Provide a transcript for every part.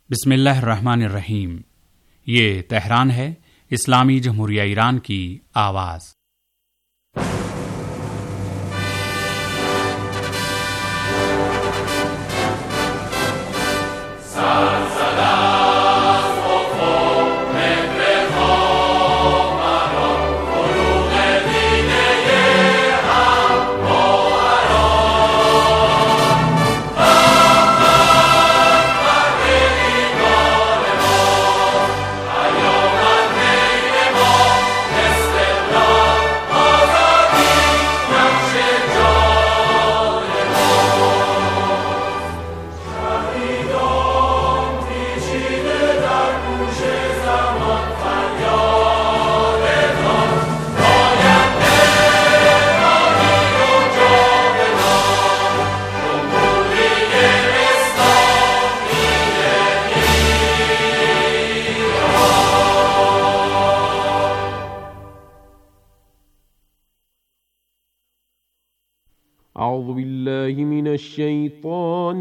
بسم اللہ الرحمن الرحیم۔ یہ تہران ہے، اسلامی جمہوریہ ایران کی آواز۔ اعوذ باللہ من الشیطان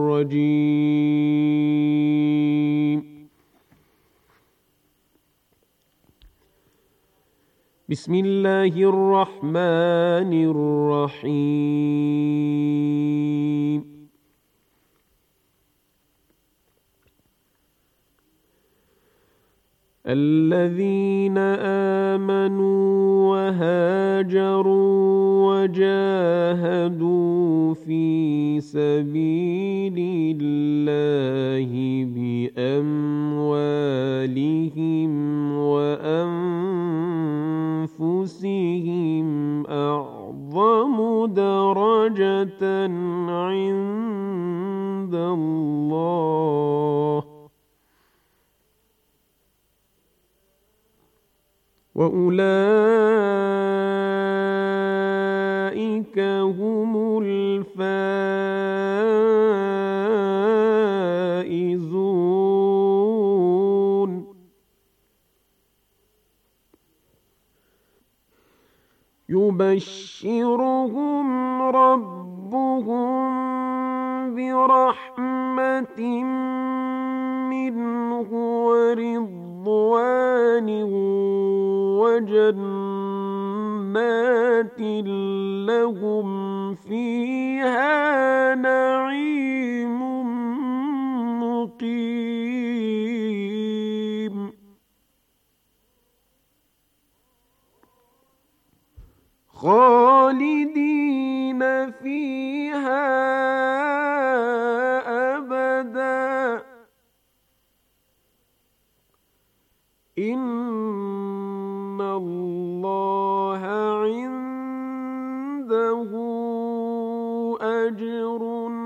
الرجیم۔ بسم اللہ الرحمن الرحیم۔ الذین آمنوا وهاجروا وجاهدوا في سبيل الله بأموالهم وأنفسهم أعظم درجة عند الله وَأُولَئِكَ هُمُ الْفَائِزُونَ۔ يُبَشِّرُهُمْ رَبُّهُم بِرَحْمَةٍ مِّنْهُ وَرِضْوَانٍ وجنات لهم فيها نعيم مقيم خالدين فيها أبدا إن اللہ عنده اجر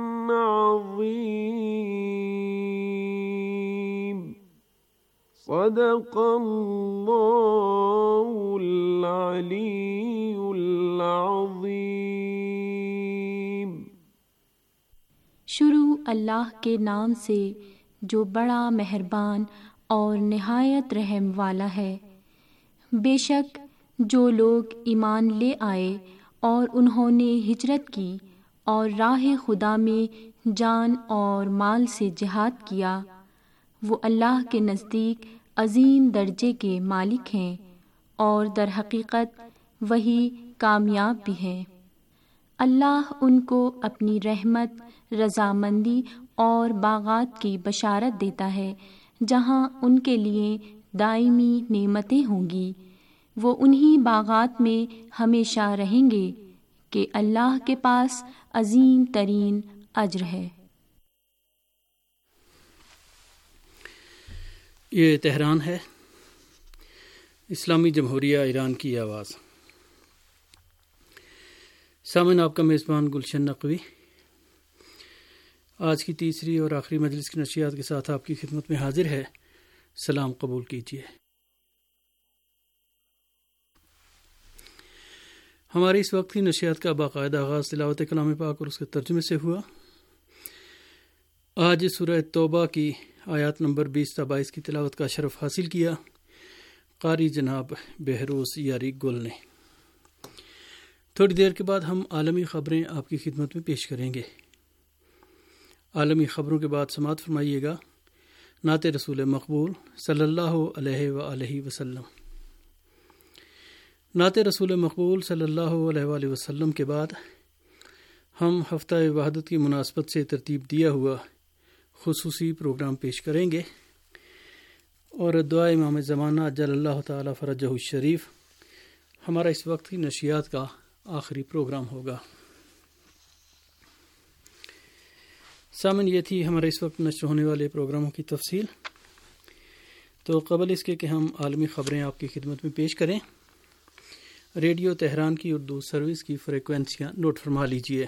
عظیم۔ صدق اللہ العلی العظیم۔ شروع اللہ کے نام سے جو بڑا مہربان اور نہایت رحم والا ہے۔ بے شک جو لوگ ایمان لے آئے اور انہوں نے ہجرت کی اور راہ خدا میں جان اور مال سے جہاد کیا، وہ اللہ کے نزدیک عظیم درجے کے مالک ہیں اور در حقیقت وہی کامیاب بھی ہیں۔ اللہ ان کو اپنی رحمت، رضامندی اور باغات کی بشارت دیتا ہے جہاں ان کے لیے دائمی نعمتیں ہوں گی۔ وہ انہی باغات میں ہمیشہ رہیں گے کہ اللہ کے پاس عظیم ترین اجر ہے۔ یہ تہران ہے، اسلامی جمہوریہ ایران کی آواز۔ سامعین، آپ کا میزبان گلشن نقوی آج کی تیسری اور آخری مجلس کی نشریات کے ساتھ آپ کی خدمت میں حاضر ہے۔ سلام قبول کیجیے۔ ہماری اس وقت کی نشریات کا باقاعدہ آغاز تلاوت کلام پاک اور اس کے ترجمے سے ہوا۔ آج سورہ توبہ کی آیات نمبر 20 تا 22 کی تلاوت کا شرف حاصل کیا قاری جناب بہروز یاری گل نے۔ تھوڑی دیر کے بعد ہم عالمی خبریں آپ کی خدمت میں پیش کریں گے۔ عالمی خبروں کے بعد سماعت فرمائیے گا نعت رسول مقبول صلی اللہ علیہ وآلہ وسلم۔ نعت رسول مقبول صلی اللہ علیہ وآلہ وسلم کے بعد ہم ہفتہ وحدت کی مناسبت سے ترتیب دیا ہوا خصوصی پروگرام پیش کریں گے، اور دعا امام زمانہ اجل اللہ تعالی فرجہ الشریف ہمارا اس وقت کی نشریات کا آخری پروگرام ہوگا۔ سامن یہ تھی ہمارے اس وقت نشر ہونے والے پروگراموں کی تفصیل۔ تو قبل اس کے کہ ہم عالمی خبریں آپ کی خدمت میں پیش کریں، ریڈیو تہران کی اردو سروس کی فریکوینسیاں نوٹ فرما لیجئے۔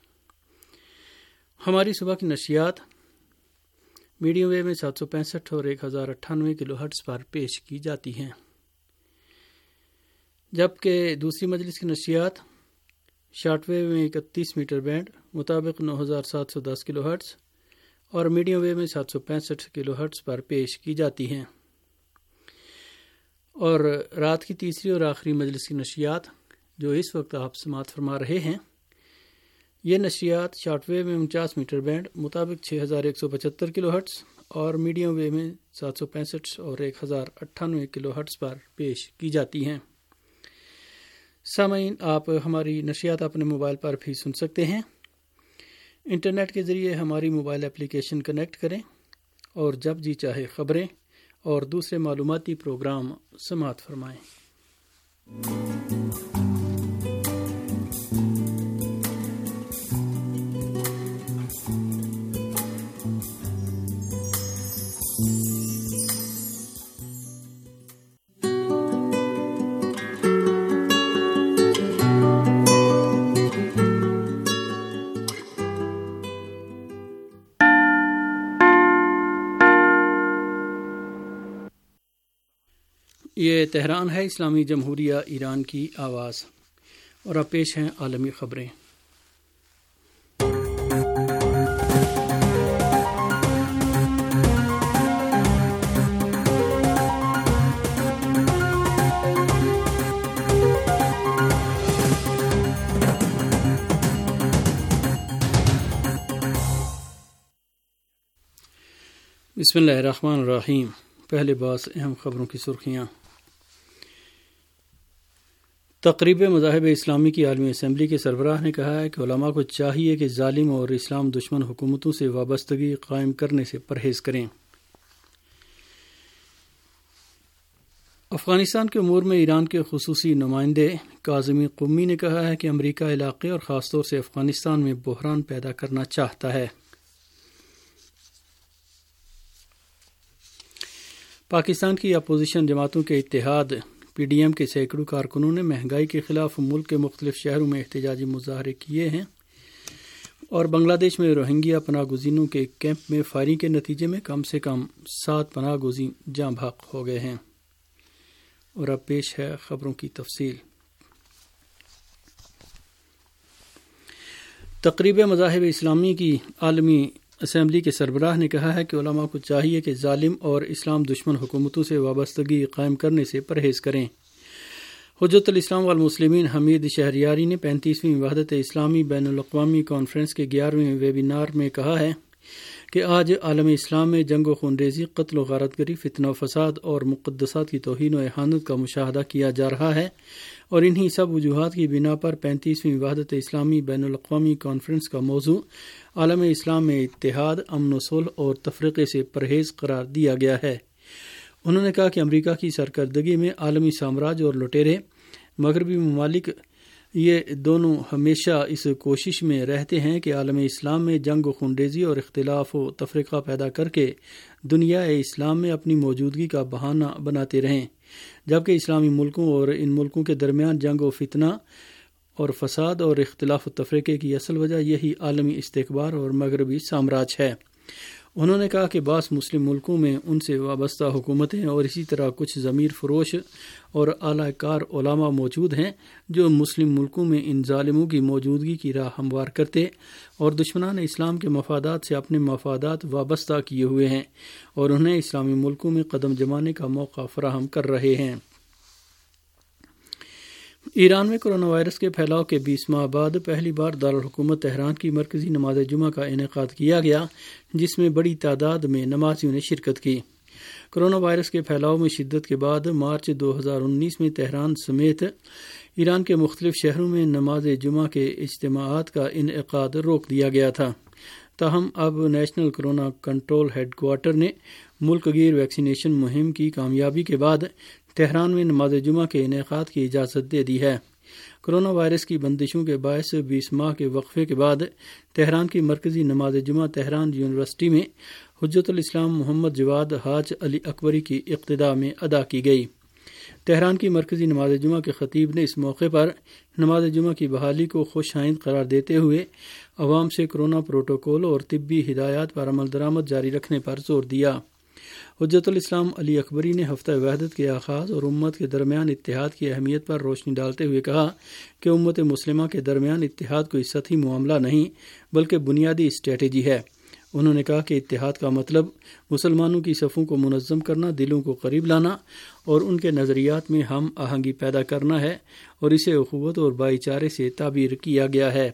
ہماری صبح کی نشریات میڈیم ویو میں 765 اور 1098 کلو ہرٹز پر پیش کی جاتی ہیں، جبکہ دوسری مجلس کی نشریات شارٹ ویو میں 31 میٹر بینڈ مطابق 9710 کلو ہرٹز اور میڈیم ویو میں 765 کلو ہرٹز پر پیش کی جاتی ہیں، اور رات کی تیسری اور آخری مجلس کی نشریات جو اس وقت آپ سماعت فرما رہے ہیں، یہ نشریات شارٹ ویو میں 49 میٹر بینڈ مطابق 6175 کلو ہرٹز اور میڈیم ویو میں 765 اور 1098 کلو ہرٹز پر پیش کی جاتی ہیں۔ سامعین، آپ ہماری نشریات اپنے موبائل پر بھی سن سکتے ہیں۔ انٹرنیٹ کے ذریعے ہماری موبائل اپلیکیشن کنیکٹ کریں اور جب جی چاہے خبریں اور دوسرے معلوماتی پروگرام سماعت فرمائیں۔ یہ تہران ہے، اسلامی جمہوریہ ایران کی آواز، اور اب پیش ہیں عالمی خبریں۔ بسم اللہ الرحمن الرحیم۔ پہلے بعض اہم خبروں کی سرخیاں۔ تقریب مذاہب اسلامی کی عالمی اسمبلی کے سربراہ نے کہا ہے کہ علماء کو چاہیے کہ ظالم اور اسلام دشمن حکومتوں سے وابستگی قائم کرنے سے پرہیز کریں۔ افغانستان کے امور میں ایران کے خصوصی نمائندے کاظمی قمی نے کہا ہے کہ امریکہ علاقے اور خاص طور سے افغانستان میں بحران پیدا کرنا چاہتا ہے۔ پاکستان کی اپوزیشن جماعتوں کے اتحاد پی ڈی ایم کے سینکڑوں کارکنوں نے مہنگائی کے خلاف ملک کے مختلف شہروں میں احتجاجی مظاہرے کیے ہیں، اور بنگلہ دیش میں روہنگیا پناہ گزینوں کے کیمپ میں فائرنگ کے نتیجے میں کم سے کم 7 پناہ گزین جاں بحق ہو گئے ہیں۔ اور اب پیش ہے خبروں کی تفصیل۔ تقریب مذاہب اسلامی کی عالمی اسمبلی کے سربراہ نے کہا ہے کہ علماء کو چاہیے کہ ظالم اور اسلام دشمن حکومتوں سے وابستگی قائم کرنے سے پرہیز کریں۔ حجت الاسلام والمسلمین حمید شہریاری نے 35ویں وحدت اسلامی بین الاقوامی کانفرنس کے 11ویں ویبینار میں کہا ہے کہ آج عالم اسلام میں جنگ و خونریزی، قتل و غارت گری، فتنہ و فساد اور مقدسات کی توہین و اہانت کا مشاہدہ کیا جا رہا ہے، اور انہی سب وجوہات کی بنا پر 35ویں وحدت اسلامی بین الاقوامی کانفرنس کا موضوع عالم اسلام میں اتحاد، امن و صلح اور تفرقے سے پرہیز قرار دیا گیا ہے۔ انہوں نے کہا کہ امریکہ کی سرکردگی میں عالمی سامراج اور لٹیرے مغربی ممالک یہ دونوں ہمیشہ اس کوشش میں رہتے ہیں کہ عالم اسلام میں جنگ و خونریزی اور اختلاف و تفرقہ پیدا کر کے دنیا اسلام میں اپنی موجودگی کا بہانہ بناتے رہیں، جبکہ اسلامی ملکوں اور ان ملکوں کے درمیان جنگ و فتنہ اور فساد اور اختلاف و تفرقے کی اصل وجہ یہی عالمی استکبار اور مغربی سامراج ہے۔ انہوں نے کہا کہ بعض مسلم ملکوں میں ان سے وابستہ حکومتیں اور اسی طرح کچھ ضمیر فروش اور اعلی کار علماء موجود ہیں جو مسلم ملکوں میں ان ظالموں کی موجودگی کی راہ ہموار کرتے اور دشمنان اسلام کے مفادات سے اپنے مفادات وابستہ کیے ہوئے ہیں اور انہیں اسلامی ملکوں میں قدم جمانے کا موقع فراہم کر رہے ہیں۔ ایران میں کرونا وائرس کے پھیلاؤ کے 20 ماہ بعد پہلی بار دارالحکومت تہران کی مرکزی نماز جمعہ کا انعقاد کیا گیا، جس میں بڑی تعداد میں نمازیوں نے شرکت کی۔ کرونا وائرس کے پھیلاؤ میں شدت کے بعد مارچ 2019 میں تہران سمیت ایران کے مختلف شہروں میں نماز جمعہ کے اجتماعات کا انعقاد روک دیا گیا تھا۔ تاہم اب national corona control headquarter نے ملک گیر ویکسینیشن مہم کی کامیابی کے بعد تہران میں نماز جمعہ کے انعقاد کی اجازت دے دی ہے۔ کرونا وائرس کی بندشوں کے باعث 20 ماہ کے وقفے کے بعد تہران کی مرکزی نماز جمعہ تہران یونیورسٹی میں حجت الاسلام محمد جواد حاج علی اکبری کی اقتداء میں ادا کی گئی۔ تہران کی مرکزی نماز جمعہ کے خطیب نے اس موقع پر نماز جمعہ کی بحالی کو خوش آئند قرار دیتے ہوئے عوام سے کرونا پروٹوکول اور طبی ہدایات پر عمل درآمد جاری رکھنے پر زور دیا۔ حجت الاسلام علی اکبری نے ہفتہ وحدت کے آغاز اور امت کے درمیان اتحاد کی اہمیت پر روشنی ڈالتے ہوئے کہا کہ امت مسلمہ کے درمیان اتحاد کوئی سطحی معاملہ نہیں بلکہ بنیادی اسٹریٹجی ہے۔ انہوں نے کہا کہ اتحاد کا مطلب مسلمانوں کی صفوں کو منظم کرنا، دلوں کو قریب لانا اور ان کے نظریات میں ہم آہنگی پیدا کرنا ہے، اور اسے اخوت اور بھائی چارے سے تعبیر کیا گیا ہے۔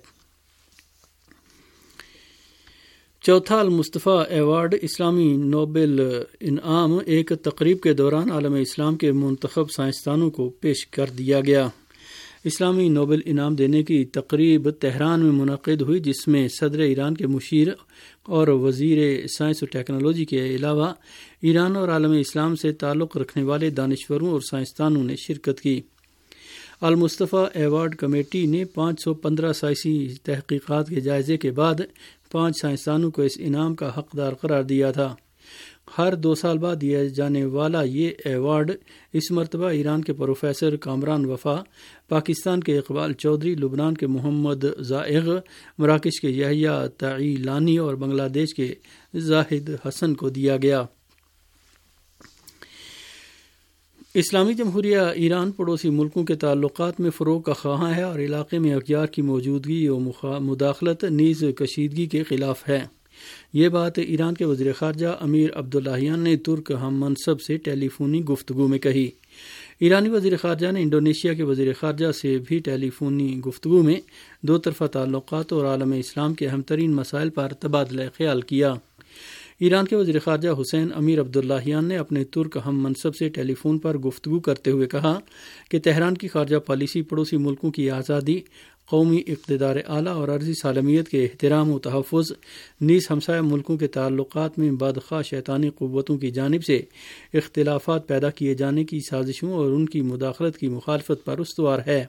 چوتھا المصطفیٰ ایوارڈ اسلامی نوبل انعام ایک تقریب کے دوران عالم اسلام کے منتخب سائنسدانوں کو پیش کر دیا گیا۔ اسلامی نوبل انعام دینے کی تقریب تہران میں منعقد ہوئی، جس میں صدر ایران کے مشیر اور وزیر سائنس و ٹیکنالوجی کے علاوہ ایران اور عالم اسلام سے تعلق رکھنے والے دانشوروں اور سائنسدانوں نے شرکت کی۔ المصطفیٰ ایوارڈ کمیٹی نے 515 سائنسی تحقیقات کے جائزے کے بعد 5 سائنسدانوں کو اس انعام کا حقدار قرار دیا تھا۔ ہر 2 سال بعد دیا جانے والا یہ ایوارڈ اس مرتبہ ایران کے پروفیسر کامران وفا، پاکستان کے اقبال چودھری، لبنان کے محمد زائغ، مراکش کے یحییٰ تعیلانی اور بنگلہ دیش کے زاہد حسن کو دیا گیا۔ اسلامی جمہوریہ ایران پڑوسی ملکوں کے تعلقات میں فروغ کا خواہاں ہے اور علاقے میں اغیار کی موجودگی اور مداخلت نیز کشیدگی کے خلاف ہے۔ یہ بات ایران کے وزیر خارجہ امیر عبداللہیان نے ترک ہم منصب سے ٹیلی فونی گفتگو میں کہی۔ ایرانی وزیر خارجہ نے انڈونیشیا کے وزیر خارجہ سے بھی ٹیلی فونی گفتگو میں 2 طرفہ تعلقات اور عالم اسلام کے اہم ترین مسائل پر تبادلہ خیال کیا۔ ایران کے وزیر خارجہ حسین امیر عبداللہیان نے اپنے ترک ہم منصب سے ٹیلی فون پر گفتگو کرتے ہوئے کہا کہ تہران کی خارجہ پالیسی پڑوسی ملکوں کی آزادی، قومی اقتدار اعلیٰ اور عرضی سالمیت کے احترام و تحفظ، نیز ہمسایہ ملکوں کے تعلقات میں بدخواہ شیطانی قوتوں کی جانب سے اختلافات پیدا کیے جانے کی سازشوں اور ان کی مداخلت کی مخالفت پر استوار ہے۔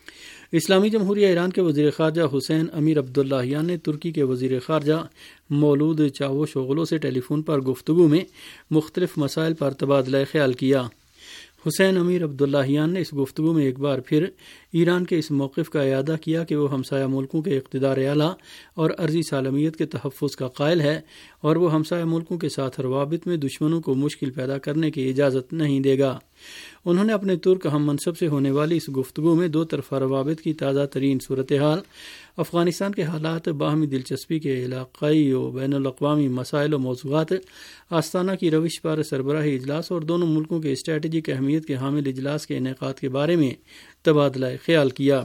اسلامی جمہوریہ ایران کے وزیر خارجہ حسین امیر عبداللہیان نے ترکی کے وزیر خارجہ مولود چاوش اوغلو سے ٹیلی فون پر گفتگو میں مختلف مسائل پر تبادلہ خیال کیا۔ حسین امیر عبداللہیان نے اس گفتگو میں ایک بار پھر ایران کے اس موقف کا اعادہ کیا کہ وہ ہمسایہ ملکوں کے اقتدار اعلیٰ اور عرضی سالمیت کے تحفظ کا قائل ہے، اور وہ ہمسایہ ملکوں کے ساتھ روابط میں دشمنوں کو مشکل پیدا کرنے کی اجازت نہیں دے گا۔ انہوں نے اپنے ترک ہم منصب سے ہونے والی اس گفتگو میں 2 طرفہ روابط کی تازہ ترین صورتحال، افغانستان کے حالات، باہمی دلچسپی کے علاقائی و بین الاقوامی مسائل و موضوعات، آستانہ کی روش پر سربراہی اجلاس اور دونوں ملکوں کے اسٹریٹجک اہمیت کے حامل اجلاس کے انعقاد کے بارے میں تبادلہ خیال کیا۔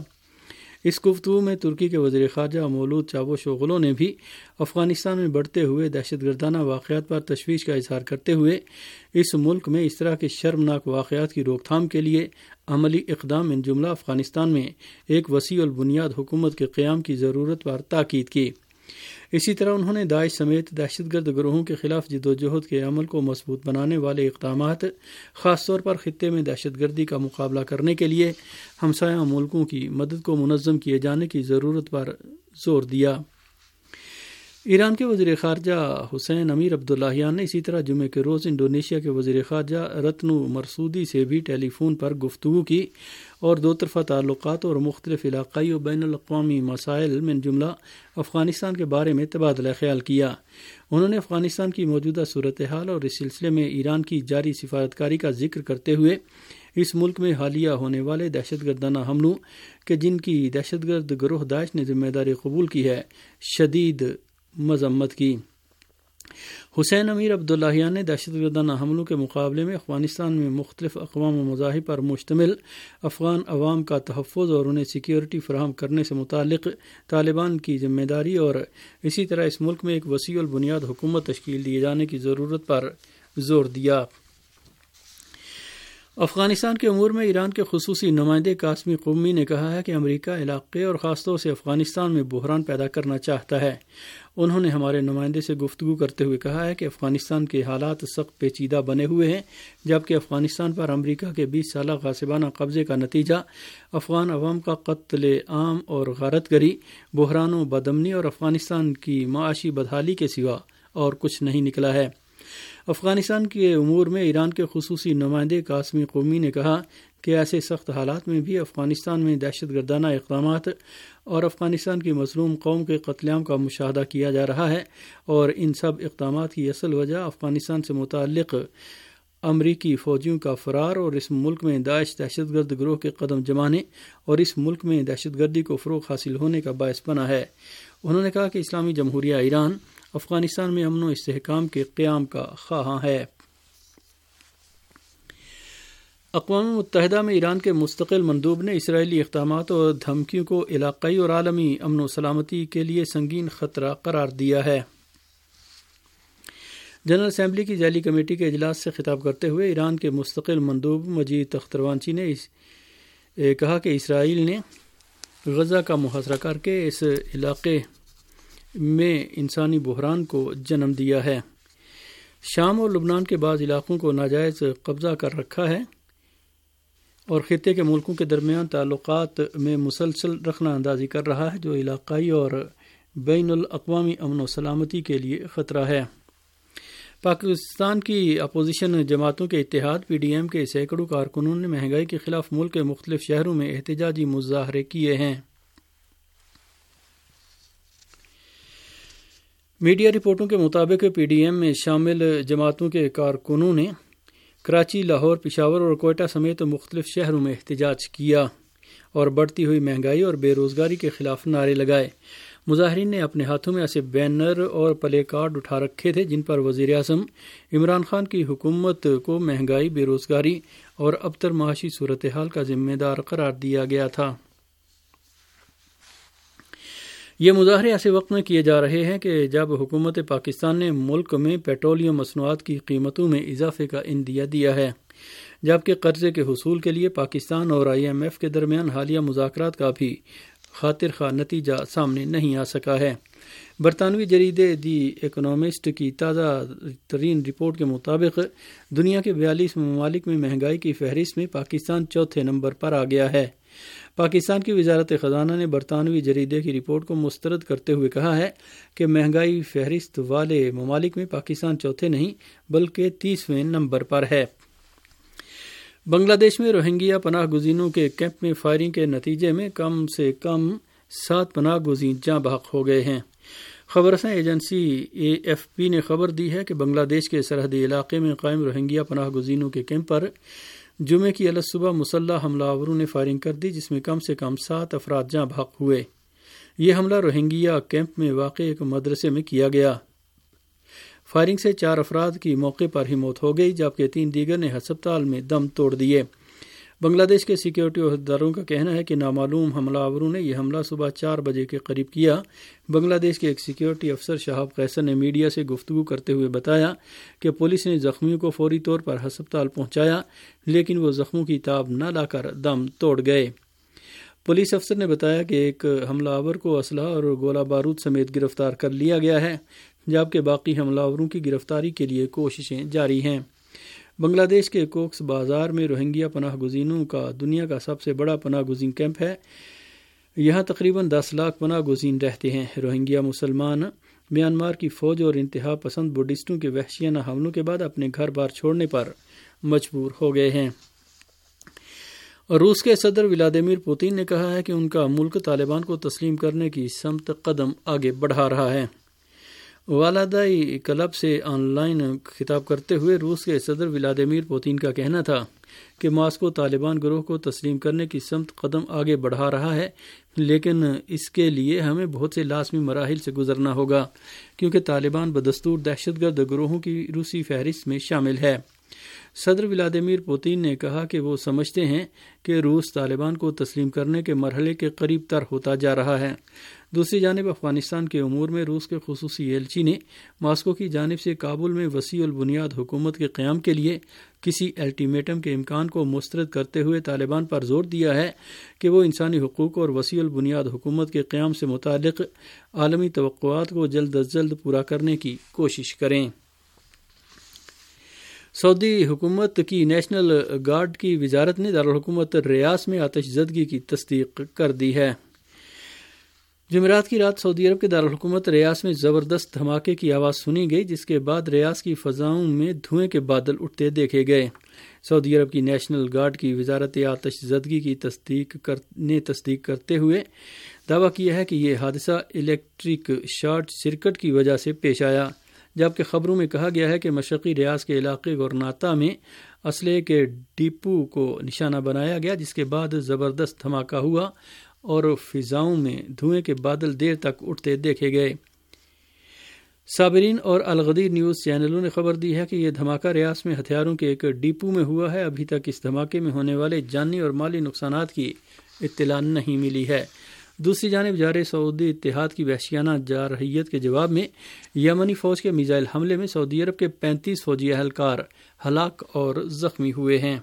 اس گفتگو میں ترکی کے وزیر خارجہ مولود چاوش اوغلو نے بھی افغانستان میں بڑھتے ہوئے دہشت گردانہ واقعات پر تشویش کا اظہار کرتے ہوئے اس ملک میں اس طرح کے شرمناک واقعات کی روک تھام کے لیے عملی اقدام من جملہ افغانستان میں ایک وسیع البنیاد حکومت کے قیام کی ضرورت پر تاکید کی۔ اسی طرح انہوں نے داعش سمیت دہشت گرد گروہوں کے خلاف جدوجہد کے عمل کو مضبوط بنانے والے اقدامات، خاص طور پر خطے میں دہشت گردی کا مقابلہ کرنے کے لیے ہمسایہ ملکوں کی مدد کو منظم کیے جانے کی ضرورت پر زور دیا۔ ایران کے وزیر خارجہ حسین امیر عبداللہیان نے اسی طرح جمعے کے روز انڈونیشیا کے وزیر خارجہ رتنو مرسودی سے بھی ٹیلی فون پر گفتگو کی اور 2 طرفہ تعلقات اور مختلف علاقائی و بین الاقوامی مسائل من جملہ افغانستان کے بارے میں تبادلہ خیال کیا۔ انہوں نے افغانستان کی موجودہ صورتحال اور اس سلسلے میں ایران کی جاری سفارتکاری کا ذکر کرتے ہوئے اس ملک میں حالیہ ہونے والے دہشت گردانہ حملوں کہ جن کی دہشت گرد گروہ داعش نے ذمہ داری قبول کی ہے، شدید مذمت کی۔ حسین امیر عبداللہیان نے دہشت گردانہ حملوں کے مقابلے میں افغانستان میں مختلف اقوام و مذاہب پر مشتمل افغان عوام کا تحفظ اور انہیں سیکیورٹی فراہم کرنے سے متعلق طالبان کی ذمہ داری اور اسی طرح اس ملک میں ایک وسیع البنیاد حکومت تشکیل دیے جانے کی ضرورت پر زور دیا۔ افغانستان کے امور میں ایران کے خصوصی نمائندے قاسمی قمی نے کہا ہے کہ امریکہ علاقے اور خاص طور سے افغانستان میں بحران پیدا کرنا چاہتا ہے۔ انہوں نے ہمارے نمائندے سے گفتگو کرتے ہوئے کہا ہے کہ افغانستان کے حالات سخت پیچیدہ بنے ہوئے ہیں، جبکہ افغانستان پر امریکہ کے 20 سالہ غاصبانہ قبضے کا نتیجہ افغان عوام کا قتل عام اور غارت گری، بحران و بدامنی اور افغانستان کی معاشی بدحالی کے سوا اور کچھ نہیں نکلا ہے۔ افغانستان کے امور میں ایران کے خصوصی نمائندے قاسمی قمی نے کہا کہ ایسے سخت حالات میں بھی افغانستان میں دہشت گردانہ اقدامات اور افغانستان کی مظلوم قوم کے قتل عام کا مشاہدہ کیا جا رہا ہے، اور ان سب اقدامات کی اصل وجہ افغانستان سے متعلق امریکی فوجیوں کا فرار اور اس ملک میں داعش دہشت گرد گروہ کے قدم جمانے اور اس ملک میں دہشت گردی کو فروغ حاصل ہونے کا باعث بنا ہے۔ انہوں نے کہا کہ اسلامی جمہوریہ ایران افغانستان میں امن و استحکام کے قیام کا خواہاں ہے۔ اقوام متحدہ میں ایران کے مستقل مندوب نے اسرائیلی اقدامات اور دھمکیوں کو علاقائی اور عالمی امن و سلامتی کے لیے سنگین خطرہ قرار دیا ہے۔ جنرل اسمبلی کی ذیلی کمیٹی کے اجلاس سے خطاب کرتے ہوئے ایران کے مستقل مندوب مجید تختروانچی نے کہا کہ اسرائیل نے غزہ کا محاصرہ کر کے اس علاقے میں انسانی بحران کو جنم دیا ہے، شام اور لبنان کے بعض علاقوں کو ناجائز قبضہ کر رکھا ہے اور خطے کے ملکوں کے درمیان تعلقات میں مسلسل رخنہ اندازی کر رہا ہے، جو علاقائی اور بین الاقوامی امن و سلامتی کے لیے خطرہ ہے۔ پاکستان کی اپوزیشن جماعتوں کے اتحاد پی ڈی ایم کے سینکڑوں کارکنوں نے مہنگائی کے خلاف ملک کے مختلف شہروں میں احتجاجی مظاہرے کیے ہیں۔ میڈیا رپورٹوں کے مطابق پی ڈی ایم میں شامل جماعتوں کے کارکنوں نے کراچی، لاہور، پشاور اور کوئٹہ سمیت مختلف شہروں میں احتجاج کیا اور بڑھتی ہوئی مہنگائی اور بے روزگاری کے خلاف نعرے لگائے۔ مظاہرین نے اپنے ہاتھوں میں ایسے بینر اور پلے کارڈ اٹھا رکھے تھے جن پر وزیر اعظم عمران خان کی حکومت کو مہنگائی، بے روزگاری اور ابتر معاشی صورتحال کا ذمہ دار قرار دیا گیا تھا۔ یہ مظاہرے ایسے وقت میں کیے جا رہے ہیں کہ جب حکومت پاکستان نے ملک میں پیٹرولیم مصنوعات کی قیمتوں میں اضافے کا عندیہ دیا ہے، جبکہ قرضے کے حصول کے لیے پاکستان اور آئی ایم ایف کے درمیان حالیہ مذاکرات کا بھی خاطر خواہ نتیجہ سامنے نہیں آ سکا ہے۔ برطانوی جریدے دی اکنامسٹ کی تازہ ترین رپورٹ کے مطابق دنیا کے 42 ممالک میں مہنگائی کی فہرست میں پاکستان چوتھے نمبر پر آ گیا ہے۔ پاکستان کی وزارت خزانہ نے برطانوی جریدے کی رپورٹ کو مسترد کرتے ہوئے کہا ہے کہ مہنگائی فہرست والے ممالک میں پاکستان چوتھے نہیں بلکہ 30ویں نمبر پر ہے۔ بنگلہ دیش میں روہنگیا پناہ گزینوں کے کیمپ میں فائرنگ کے نتیجے میں کم سے کم 7 پناہ گزین جاں بحق ہو گئے ہیں۔ خبر رساں ایجنسی AFP نے خبر دی ہے کہ بنگلہ دیش کے سرحدی علاقے میں قائم روہنگیا پناہ گزینوں کے کیمپ پر جمعے کی الگ صبح مسلح حملہ آوروں نے فائرنگ کر دی، جس میں کم سے کم 7 افراد جاں بحق ہوئے۔ یہ حملہ روہنگیا کیمپ میں واقع ایک مدرسے میں کیا گیا۔ فائرنگ سے 4 افراد کی موقع پر ہی موت ہو گئی، جبکہ 3 دیگر نے ہسپتال میں دم توڑ دیے۔ بنگلہ دیش کے سیکیورٹی عہدیداروں کا کہنا ہے کہ نامعلوم حملہ آوروں نے یہ حملہ صبح 4 بجے کے قریب کیا۔ بنگلہ دیش کے ایک سیکیورٹی افسر شہاب قیصر نے میڈیا سے گفتگو کرتے ہوئے بتایا کہ پولیس نے زخمیوں کو فوری طور پر ہسپتال پہنچایا، لیکن وہ زخموں کی تاب نہ لا کر دم توڑ گئے۔ پولیس افسر نے بتایا کہ ایک حملہ آور کو اسلحہ اور گولہ بارود سمیت گرفتار کر لیا گیا ہے، جبکہ باقی حملہ آوروں کی گرفتاری کے لیے کوششیں جاری ہیں۔ بنگلہ دیش کے کوکس بازار میں روہنگیا پناہ گزینوں کا دنیا کا سب سے بڑا پناہ گزین کیمپ ہے۔ یہاں تقریباً 10 لاکھ پناہ گزین رہتے ہیں۔ روہنگیا مسلمان میانمار کی فوج اور انتہا پسند بودھسٹوں کے وحشیانہ حملوں کے بعد اپنے گھر بار چھوڑنے پر مجبور ہو گئے ہیں۔ روس کے صدر ولادیمیر پوتین نے کہا ہے کہ ان کا ملک طالبان کو تسلیم کرنے کی سمت قدم آگے بڑھا رہا ہے۔ والادائی کلب سے آن لائن خطاب کرتے ہوئے روس کے صدر ولادیمیر پوتین کا کہنا تھا کہ ماسکو طالبان گروہ کو تسلیم کرنے کی سمت قدم آگے بڑھا رہا ہے، لیکن اس کے لیے ہمیں بہت سے لازمی مراحل سے گزرنا ہوگا، کیونکہ طالبان بدستور دہشت گرد گروہوں کی روسی فہرست میں شامل ہے۔ صدر ولادیمیر پوتین نے کہا کہ وہ سمجھتے ہیں کہ روس طالبان کو تسلیم کرنے کے مرحلے کے قریب تر ہوتا جا رہا ہے۔ دوسری جانب افغانستان کے امور میں روس کے خصوصی ایلچی نے ماسکو کی جانب سے کابل میں وسیع البنیاد حکومت کے قیام کے لیے کسی الٹیمیٹم کے امکان کو مسترد کرتے ہوئے طالبان پر زور دیا ہے کہ وہ انسانی حقوق اور وسیع البنیاد حکومت کے قیام سے متعلق عالمی توقعات کو جلد از جلد پورا کرنے کی کوشش کریں۔ سعودی حکومت کی نیشنل گارڈ کی وزارت نے دارالحکومت ریاض میں آتش زدگی کی تصدیق کر دی ہے۔ جمعرات کی رات سعودی عرب کے دارالحکومت ریاض میں زبردست دھماکے کی آواز سنی گئی، جس کے بعد ریاض کی فضاؤں میں دھوئیں کے بادل اٹھتے دیکھے گئے۔ سعودی عرب کی نیشنل گارڈ کی وزارت آتش زدگی کی تصدیق کرتے ہوئے دعویٰ کیا ہے کہ یہ حادثہ الیکٹرک شارٹ سرکٹ کی وجہ سے پیش آیا، جبکہ خبروں میں کہا گیا ہے کہ مشرقی ریاض کے علاقے گورناتا میں اسلحے کے ڈپو کو نشانہ بنایا گیا، جس کے بعد زبردست دھماکہ ہوا اور فضاؤں میں دھوئیں کے بادل دیر تک اٹھتے دیکھے گئے۔ صابرین اور الغدیر نیوز چینلوں نے خبر دی ہے کہ یہ دھماکہ ریاض میں ہتھیاروں کے ایک ڈپو میں ہوا ہے۔ ابھی تک اس دھماکے میں ہونے والے جانی اور مالی نقصانات کی اطلاع نہیں ملی ہے۔ دوسری جانب جارے سعودی اتحاد کی وحشیانہ جارحیت کے جواب میں یمنی فوج کے میزائل حملے میں سعودی عرب کے 35 فوجی اہلکار ہلاک اور زخمی ہوئے ہیں۔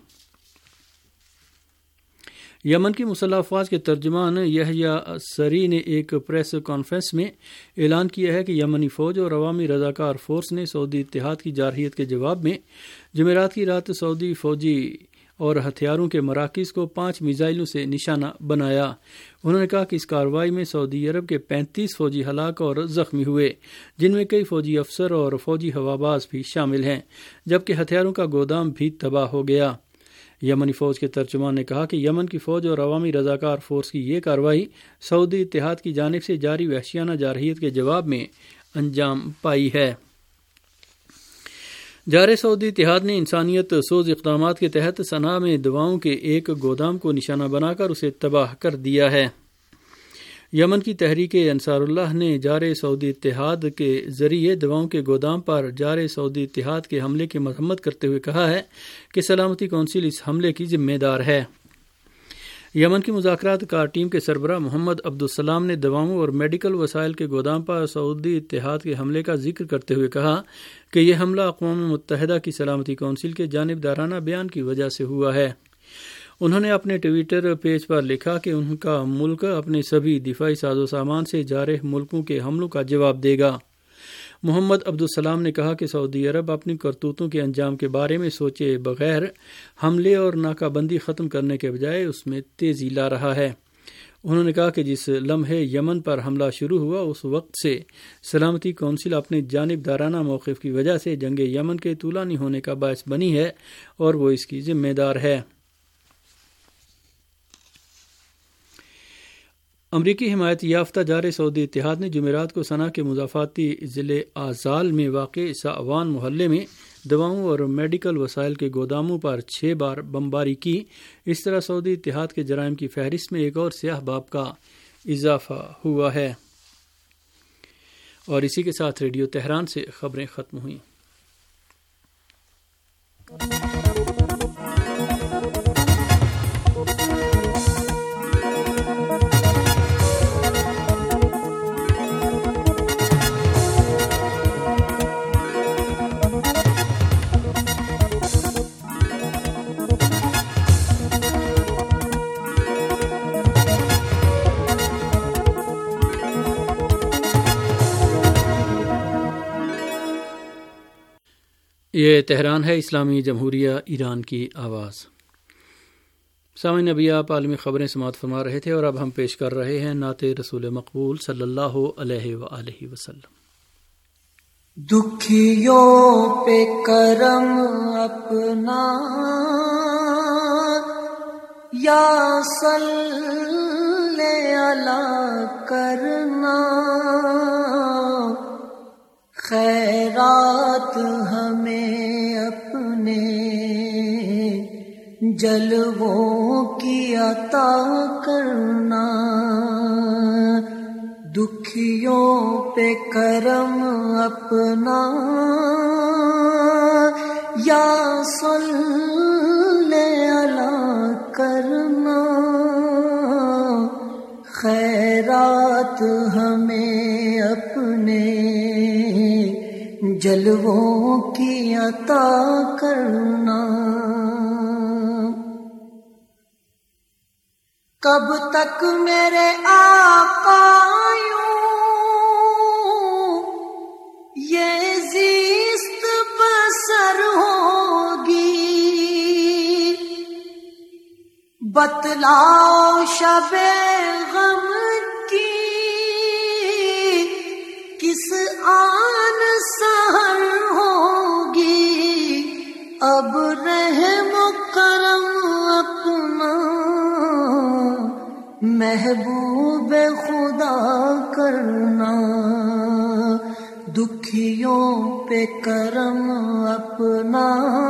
یمن کی مسلح افواج کے ترجمان یحییٰ سری نے ایک پریس کانفرنس میں اعلان کیا ہے کہ یمنی فوج اور عوامی رضاکار فورس نے سعودی اتحاد کی جارحیت کے جواب میں جمعرات کی رات سعودی فوجی اور ہتھیاروں کے مراکز کو 5 میزائلوں سے نشانہ بنایا۔ انہوں نے کہا کہ اس کارروائی میں سعودی عرب کے 35 فوجی ہلاک اور زخمی ہوئے، جن میں کئی فوجی افسر اور فوجی ہواباز بھی شامل ہیں، جبکہ ہتھیاروں کا گودام بھی تباہ ہو گیا۔ یمنی فوج کے ترجمان نے کہا کہ یمن کی فوج اور عوامی رضاکار فورس کی یہ کارروائی سعودی اتحاد کی جانب سے جاری وحشیانہ جارحیت کے جواب میں انجام پائی ہے۔ جارے سعودی اتحاد نے انسانیت سوز اقدامات کے تحت صنعاء میں دواؤں کے ایک گودام کو نشانہ بنا کر اسے تباہ کر دیا ہے۔ یمن کی تحریک انصار اللہ نے جارے سعودی اتحاد کے ذریعے دواؤں کے گودام پر جارے سعودی اتحاد کے حملے کی مذمت کرتے ہوئے کہا ہے کہ سلامتی کونسل اس حملے کی ذمہ دار ہے۔ یمن کی مذاکرات کار ٹیم کے سربراہ محمد عبدالسلام نے دواؤں اور میڈیکل وسائل کے گودام پر سعودی اتحاد کے حملے کا ذکر کرتے ہوئے کہا کہ یہ حملہ اقوام متحدہ کی سلامتی کونسل کے جانبدارانہ بیان کی وجہ سے ہوا ہے۔ انہوں نے اپنے ٹویٹر پیج پر لکھا کہ ان کا ملک اپنے سبھی دفاعی ساز و سامان سے جارح ملکوں کے حملوں کا جواب دے گا۔ محمد عبدالسلام نے کہا کہ سعودی عرب اپنی کرتوتوں کے انجام کے بارے میں سوچے بغیر حملے اور ناکہ بندی ختم کرنے کے بجائے اس میں تیزی لا رہا ہے۔ انہوں نے کہا کہ جس لمحے یمن پر حملہ شروع ہوا اس وقت سے سلامتی کونسل اپنے جانبدارانہ موقف کی وجہ سے جنگ یمن کے طولانی ہونے کا باعث بنی ہے اور وہ اس کی ذمہ دار ہے۔ امریکی حمایت یافتہ جارے سعودی اتحاد نے جمعرات کو صنعاء کے مضافاتی ضلع آزال میں واقع سعوان محلے میں دواؤں اور میڈیکل وسائل کے گوداموں پر 6 بار بمباری کی۔ اس طرح سعودی اتحاد کے جرائم کی فہرست میں ایک اور سیاہ باب کا اضافہ ہوا ہے۔ اور اسی کے ساتھ ریڈیو تہران سے خبریں ختم ہوئیں۔ یہ تہران ہے، اسلامی جمہوریہ ایران کی آواز۔ سامعین، ابھی آپ عالمی خبریں سماعت فرما رہے تھے اور اب ہم پیش کر رہے ہیں نعت رسول مقبول صلی اللہ علیہ وآلہ وسلم۔ دکھیوں پہ کرم اپنا یا صلی علی کرنا، خیرات ہمیں اپنے جلووں کی عطا کرنا، دکھیوں پہ کرم اپنا، یا صلی علی کرنا، خیرات ہمیں اپنے جلووں کی عطا کرنا۔ کب تک میرے آقا یہ زیست بسر ہوگی، بتلاؤ شب غم کی کس آن سحر ہوگی، اب رحم و کرم اپنا محبوب خدا کرنا، دکھیوں پہ کرم اپنا،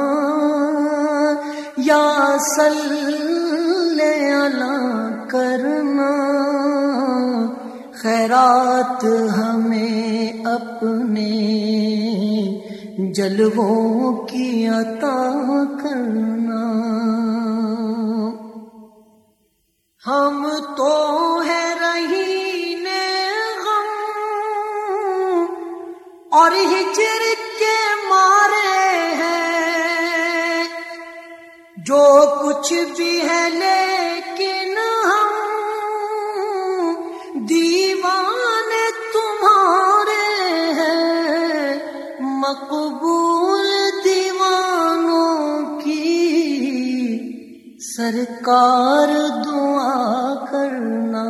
یا صلی علی کرنا، خیرات ہمیں اپنے جلووں کی عطا کرنا۔ ہم تو ہے رہین غم اور ہجر کے مارے ہیں، جو کچھ بھی ہے لیکن ہم دیوانے تمہارے ہیں، مقبول دیوانوں کی سرکار دعا کرنا،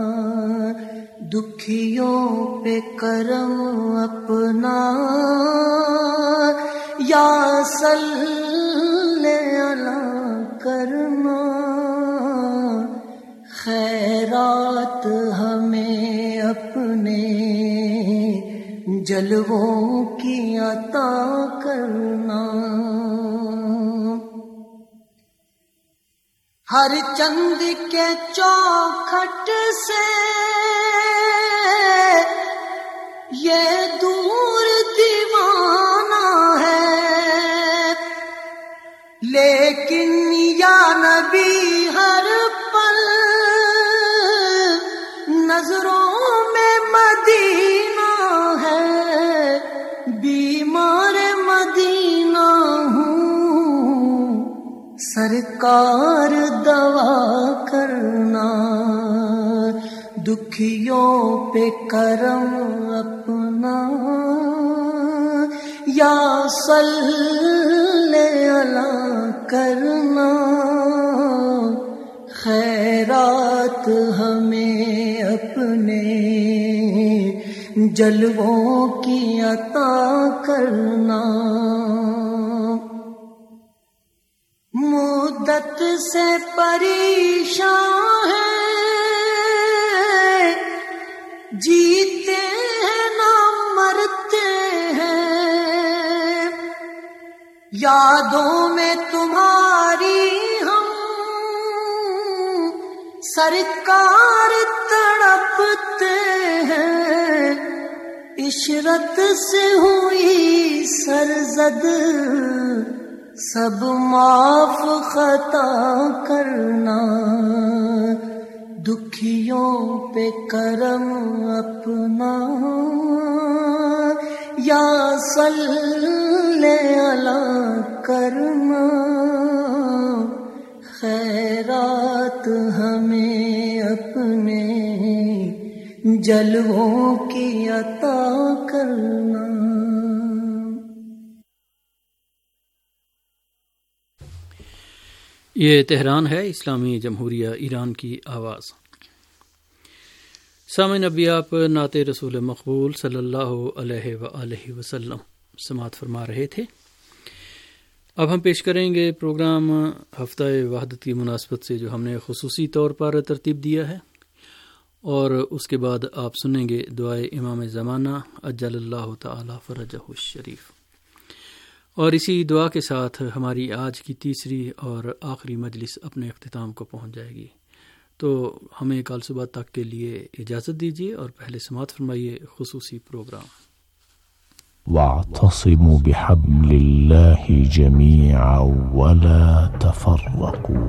دکھیوں پہ کرم اپنا، یا صلی علی کرنا، خیرات ہمیں اپنے جلووں کی عطا کرنا۔ ہر چند کے چوکھٹ سے یہ دور دیوانہ ہے، لیکن یا نبی ہر پل نظروں میں مدینہ ہے، بیمار مدینہ ہوں، سرکار دوا کرنا، دکھیوں پہ کرم اپنا، یا صلی علی کرنا، خیرات ہمیں اپنے جلووں کی عطا کرنا۔ مدت سے پریشان ہے، جیتے ہیں نہ مرتے ہیں، یادوں میں تمہاری ہم سرکار تڑپتے ہیں، عشرت سے ہوئی سرزد سب معاف خطا کرنا، دکھیوں پہ کرم اپنا، یا صلی علی کرنا، خیرات ہمیں اپنے جلووں کی عطا کرنا۔ یہ تہران ہے، اسلامی جمہوریہ ایران کی آواز۔ سامعین، ابھی آپ نعت رسول مقبول صلی اللہ علیہ وآلہ وسلم سماعت فرما رہے تھے۔ اب ہم پیش کریں گے پروگرام ہفتہ وحدت کی مناسبت سے جو ہم نے خصوصی طور پر ترتیب دیا ہے، اور اس کے بعد آپ سنیں گے دعائے امام زمانہ عجل اللہ تعالی فرجہ الشریف۔ اور اسی دعا کے ساتھ ہماری آج کی تیسری اور آخری مجلس اپنے اختتام کو پہنچ جائے گی، تو ہمیں کل صبح تک کے لیے اجازت دیجیے اور پہلے سماعت فرمائیے خصوصی پروگرام واعتصموا بحبل الله جميعا ولا تفرقوا.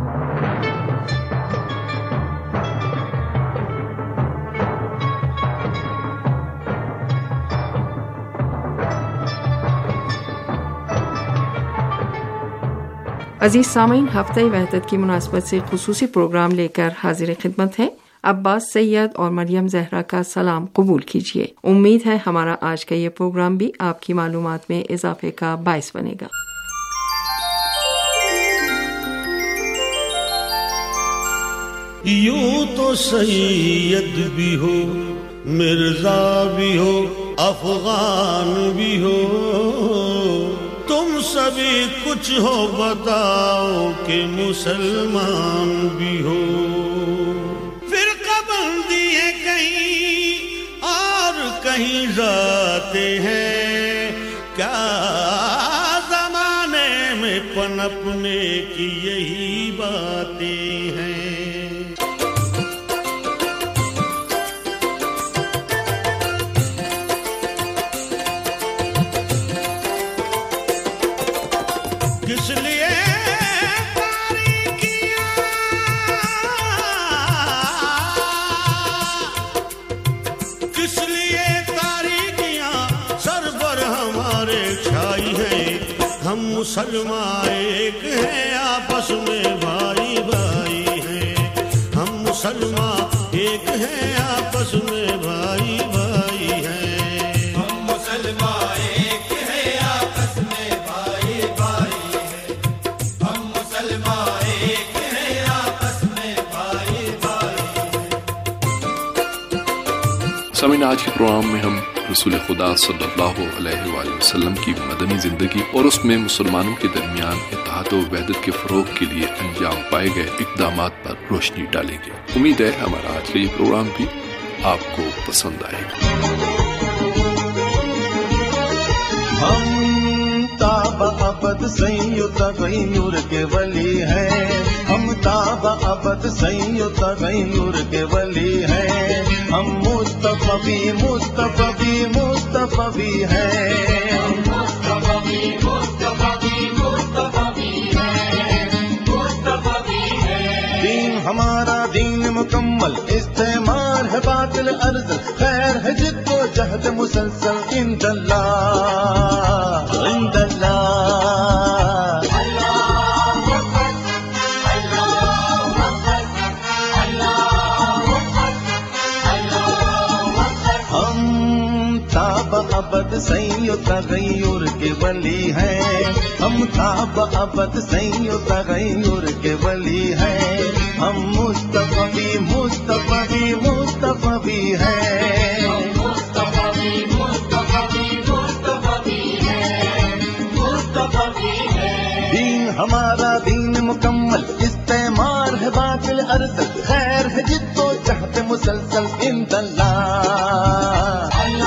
عزیز سامعین، ہفتہ وحدت کی مناسبت سے خصوصی پروگرام لے کر حاضر خدمت ہے۔ عباس سید اور مریم زہرا کا سلام قبول کیجیے۔ امید ہے ہمارا آج کا یہ پروگرام بھی آپ کی معلومات میں اضافے کا باعث بنے گا۔ یوں تو سید بھی ہو، مرزا بھی ہو، افغان بھی ہو، تم سبھی کچھ ہو، بتاؤ کہ مسلمان بھی ہو۔ فرقہ بندی ہے کہیں اور کہیں ذاتے ہیں، کیا زمانے میں پنپنے کی یہی باتیں ہیں۔ کس لیے تاریکیاں سر پر ہمارے چھائی ہیں، ہم مسلمان ایک ہیں آپس میں بھائی بھائی ہیں، ہم مسلمان ایک ہیں آپس میں بھائی بھائی ہیں، ہم مسلمان ایک ہیں آپس میں بھائی بھائی ہیں، ہم مسلمان ایک ہیں آپس میں بھائی بھائی ہیں۔ سامعین، آج کے پروگرام میں ہم رسول خدا صلی اللہ علیہ وآلہ وسلم کی مدنی زندگی اور اس میں مسلمانوں کے درمیان اتحاد و وحدت کے فروغ کے لیے انجام پائے گئے اقدامات پر روشنی ڈالیں گے۔ امید ہے ہمارا آج کا یہ پروگرام بھی آپ کو پسند آئے گا۔ ہم تاب ابد سید تغیر کے ولی ہیں، ہم تاب ابد سید تغیر کے ولی ہیں، ہم مصطفی مصطفی مصطفی ہیں، ہم مصطفی مصطفی مصطفی ہیں، مصطفی ہیں۔ دین ہمارا دین مکمل، استعمار ہے باطل ارض، خیر ہے جد و جہد مسلسل، عند اللہ عند اللہ۔ ابد سید تغیر کے ولی ہیں، ہم تاب ابد سید تغیر کے ولی ہیں، ہم مصطفی مصطفی مصطفی ہیں، ہم مصطفی مصطفی مصطفی ہیں، مصطفی ہیں۔ دین ہمارا دین مکمل، استعمار ہے باطل ارض، خیر ہے جد و جہد مسلسل، عند اللہ۔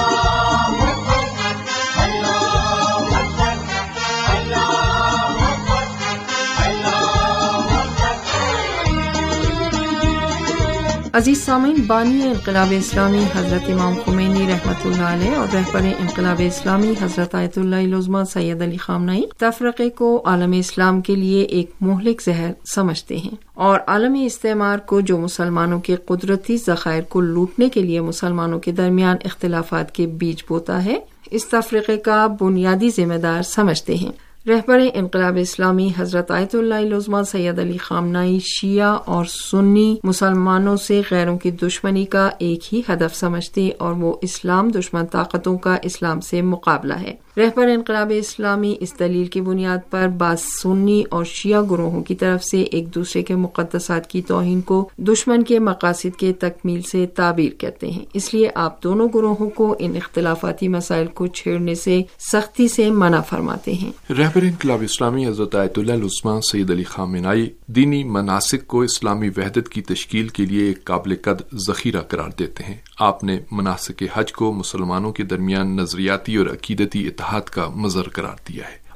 عزیز سامعین، بانی انقلاب اسلامی حضرت امام خمینی رحمۃ اللہ علیہ اور رہبر انقلاب اسلامی حضرت آیت اللہ العظمیٰ سید علی خامنئی تفرقے کو عالم اسلام کے لیے ایک مہلک زہر سمجھتے ہیں، اور عالمی استعمار کو جو مسلمانوں کے قدرتی ذخائر کو لوٹنے کے لیے مسلمانوں کے درمیان اختلافات کے بیج بوتا ہے، اس تفرقے کا بنیادی ذمہ دار سمجھتے ہیں۔ رہبر انقلاب اسلامی حضرت آیت اللہ العظمیٰ سید علی خامنئی شیعہ اور سنی مسلمانوں سے غیروں کی دشمنی کا ایک ہی ہدف سمجھتے، اور وہ اسلام دشمن طاقتوں کا اسلام سے مقابلہ ہے۔ رہبر انقلاب اسلامی اس دلیل کی بنیاد پر بعض سنی اور شیعہ گروہوں کی طرف سے ایک دوسرے کے مقدسات کی توہین کو دشمن کے مقاصد کے تکمیل سے تعبیر کرتے ہیں، اس لیے آپ دونوں گروہوں کو ان اختلافاتی مسائل کو چھیڑنے سے سختی سے منع فرماتے ہیں۔ رہبر انقلاب اسلامی حضرت آیت اللہ العظمیٰ سید علی خامنئی دینی مناسک کو اسلامی وحدت کی تشکیل کے لیے ایک قابل قدر ذخیرہ قرار دیتے ہیں۔ آپ نے مناسک حج کو مسلمانوں کے درمیان نظریاتی اور عقیدتی اتحاد کا مظہر قرار دیا ہے۔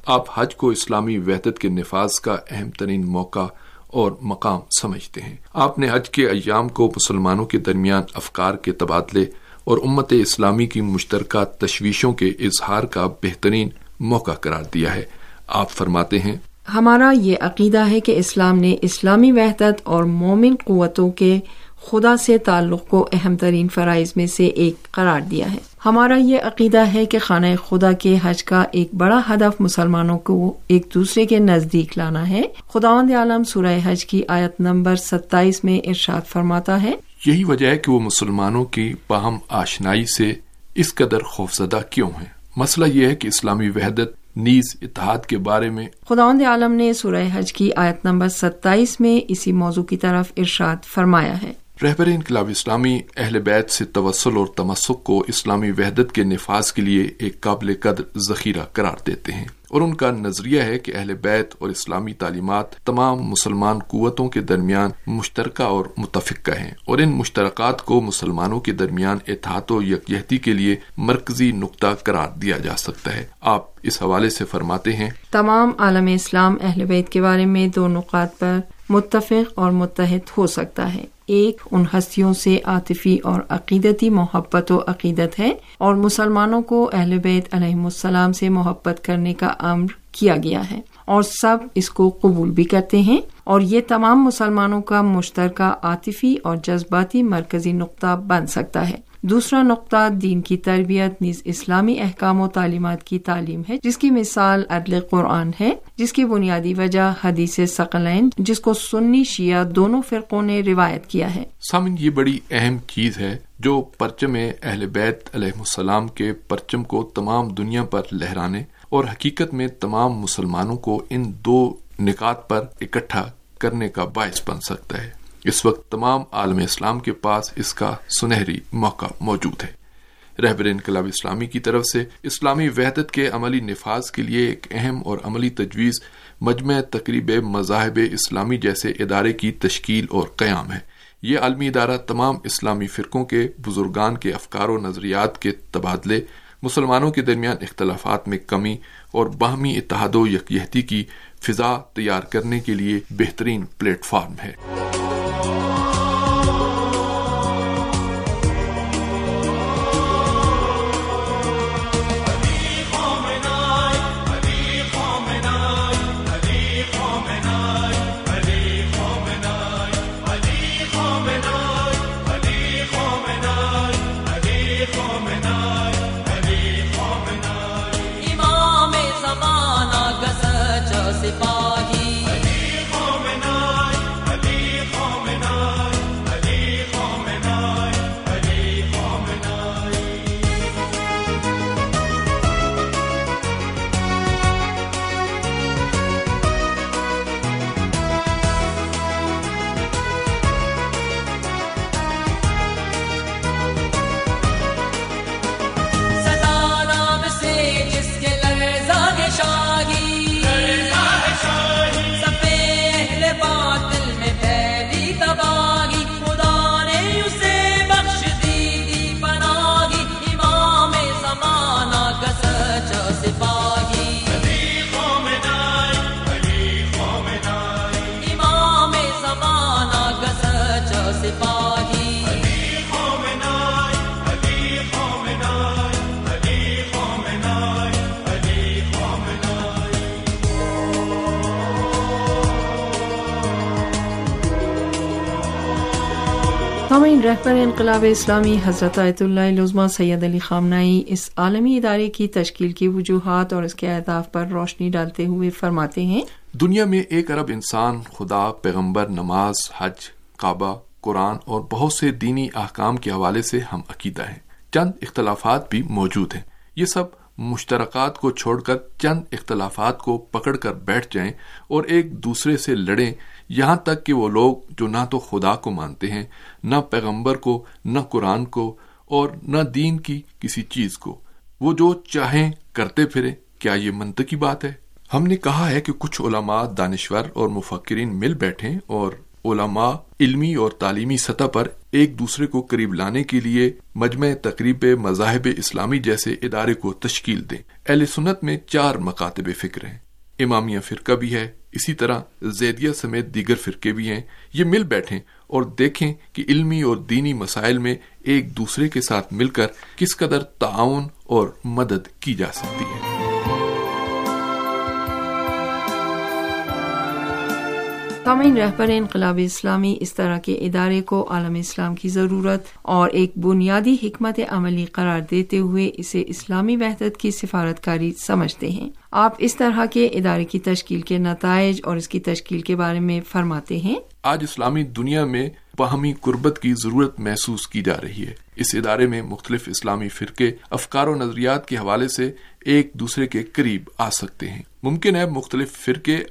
آپ حج کو اسلامی وحدت کے نفاذ کا اہم ترین موقع اور مقام سمجھتے ہیں۔ آپ نے حج کے ایام کو مسلمانوں کے درمیان افکار کے تبادلے اور امت اسلامی کی مشترکہ تشویشوں کے اظہار کا بہترین موقع قرار دیا ہے۔ آپ فرماتے ہیں، ہمارا یہ عقیدہ ہے کہ اسلام نے اسلامی وحدت اور مومن قوتوں کے خدا سے تعلق کو اہم ترین فرائض میں سے ایک قرار دیا ہے۔ ہمارا یہ عقیدہ ہے کہ خانہ خدا کے حج کا ایک بڑا ہدف مسلمانوں کو ایک دوسرے کے نزدیک لانا ہے۔ خداوند عالم سورہ حج کی آیت نمبر 27 میں ارشاد فرماتا ہے، یہی وجہ ہے کہ وہ مسلمانوں کی باہم آشنائی سے اس قدر خوفزدہ کیوں ہیں۔ مسئلہ یہ ہے کہ اسلامی وحدت نیز اتحاد کے بارے میں خداوند عالم نے سورہ حج کی آیت نمبر 27 میں اسی موضوع کی طرف ارشاد فرمایا ہے۔ رہبر انقلاب اسلامی اہل بیت سے توسل اور تمسک کو اسلامی وحدت کے نفاذ کے لیے ایک قابل قدر ذخیرہ قرار دیتے ہیں، اور ان کا نظریہ ہے کہ اہل بیت اور اسلامی تعلیمات تمام مسلمان قوتوں کے درمیان مشترکہ اور متفقہ ہیں، اور ان مشترکات کو مسلمانوں کے درمیان اتحاد و یکجہتی کے لیے مرکزی نقطہ قرار دیا جا سکتا ہے۔ آپ اس حوالے سے فرماتے ہیں، تمام عالم اسلام اہل بیت کے بارے میں دو نقاط پر متفق اور متحد ہو سکتا ہے۔ ایک ان ہستیوں سے عاطفی اور عقیدتی محبت و عقیدت ہے، اور مسلمانوں کو اہل بیت علیہم السلام سے محبت کرنے کا امر کیا گیا ہے، اور سب اس کو قبول بھی کرتے ہیں، اور یہ تمام مسلمانوں کا مشترکہ عاطفی اور جذباتی مرکزی نقطہ بن سکتا ہے۔ دوسرا نقطہ دین کی تربیت نیز اسلامی احکام و تعلیمات کی تعلیم ہے، جس کی مثال عدل قرآن ہے، جس کی بنیادی وجہ حدیث ثقلین جس کو سنی شیعہ دونوں فرقوں نے روایت کیا ہے۔ سامن، یہ بڑی اہم چیز ہے جو پرچم اہل بیت علیہ السلام کے پرچم کو تمام دنیا پر لہرانے اور حقیقت میں تمام مسلمانوں کو ان دو نکات پر اکٹھا کرنے کا باعث بن سکتا ہے۔ اس وقت تمام عالم اسلام کے پاس اس کا سنہری موقع موجود ہے۔ رہبر انقلاب اسلامی کی طرف سے اسلامی وحدت کے عملی نفاذ کے لیے ایک اہم اور عملی تجویز مجمع تقریب مذاہب اسلامی جیسے ادارے کی تشکیل اور قیام ہے۔ یہ عالمی ادارہ تمام اسلامی فرقوں کے بزرگان کے افکار و نظریات کے تبادلے، مسلمانوں کے درمیان اختلافات میں کمی اور باہمی اتحاد و یکجہتی کی فضا تیار کرنے کے لیے بہترین پلیٹ فارم ہے۔ رہبر انقلاب اسلامی حضرت آیت اللہ العظمیٰ سید علی خامنہئی اس عالمی ادارے کی تشکیل کی وجوہات اور اس کے اہداف پر روشنی ڈالتے ہوئے فرماتے ہیں، دنیا میں 1 ارب انسان خدا، پیغمبر، نماز، حج، کعبہ، قرآن اور بہت سے دینی احکام کے حوالے سے ہم عقیدہ ہیں۔ چند اختلافات بھی موجود ہیں۔ یہ سب مشترکات کو چھوڑ کر چند اختلافات کو پکڑ کر بیٹھ جائیں اور ایک دوسرے سے لڑیں، یہاں تک کہ وہ لوگ جو نہ تو خدا کو مانتے ہیں، نہ پیغمبر کو، نہ قرآن کو اور نہ دین کی کسی چیز کو، وہ جو چاہیں کرتے پھریں، کیا یہ منطقی بات ہے؟ ہم نے کہا ہے کہ کچھ علماء، دانشور اور مفکرین مل بیٹھیں اور علماء علمی اور تعلیمی سطح پر ایک دوسرے کو قریب لانے کے لیے مجمع تقریب مذاہب اسلامی جیسے ادارے کو تشکیل دیں۔ اہل سنت میں 4 مکاتب فکر ہیں، امامیہ فرقہ بھی ہے، اسی طرح زیدیہ سمیت دیگر فرقے بھی ہیں۔ یہ مل بیٹھیں اور دیکھیں کہ علمی اور دینی مسائل میں ایک دوسرے کے ساتھ مل کر کس قدر تعاون اور مدد کی جا سکتی ہے۔ سامعین، رہبر انقلاب اسلامی اس طرح کے ادارے کو عالم اسلام کی ضرورت اور ایک بنیادی حکمت عملی قرار دیتے ہوئے اسے اسلامی وحدت کی سفارتکاری سمجھتے ہیں۔ آپ اس طرح کے ادارے کی تشکیل کے نتائج اور اس کی تشکیل کے بارے میں فرماتے ہیں۔ آج اسلامی دنیا میں باہمی قربت کی ضرورت محسوس کی جا رہی ہے۔ اس ادارے میں مختلف اسلامی فرقے افکار و نظریات کے حوالے سے ایک دوسرے کے قریب آ سکتے ہیں۔ ممکن ہے مختلف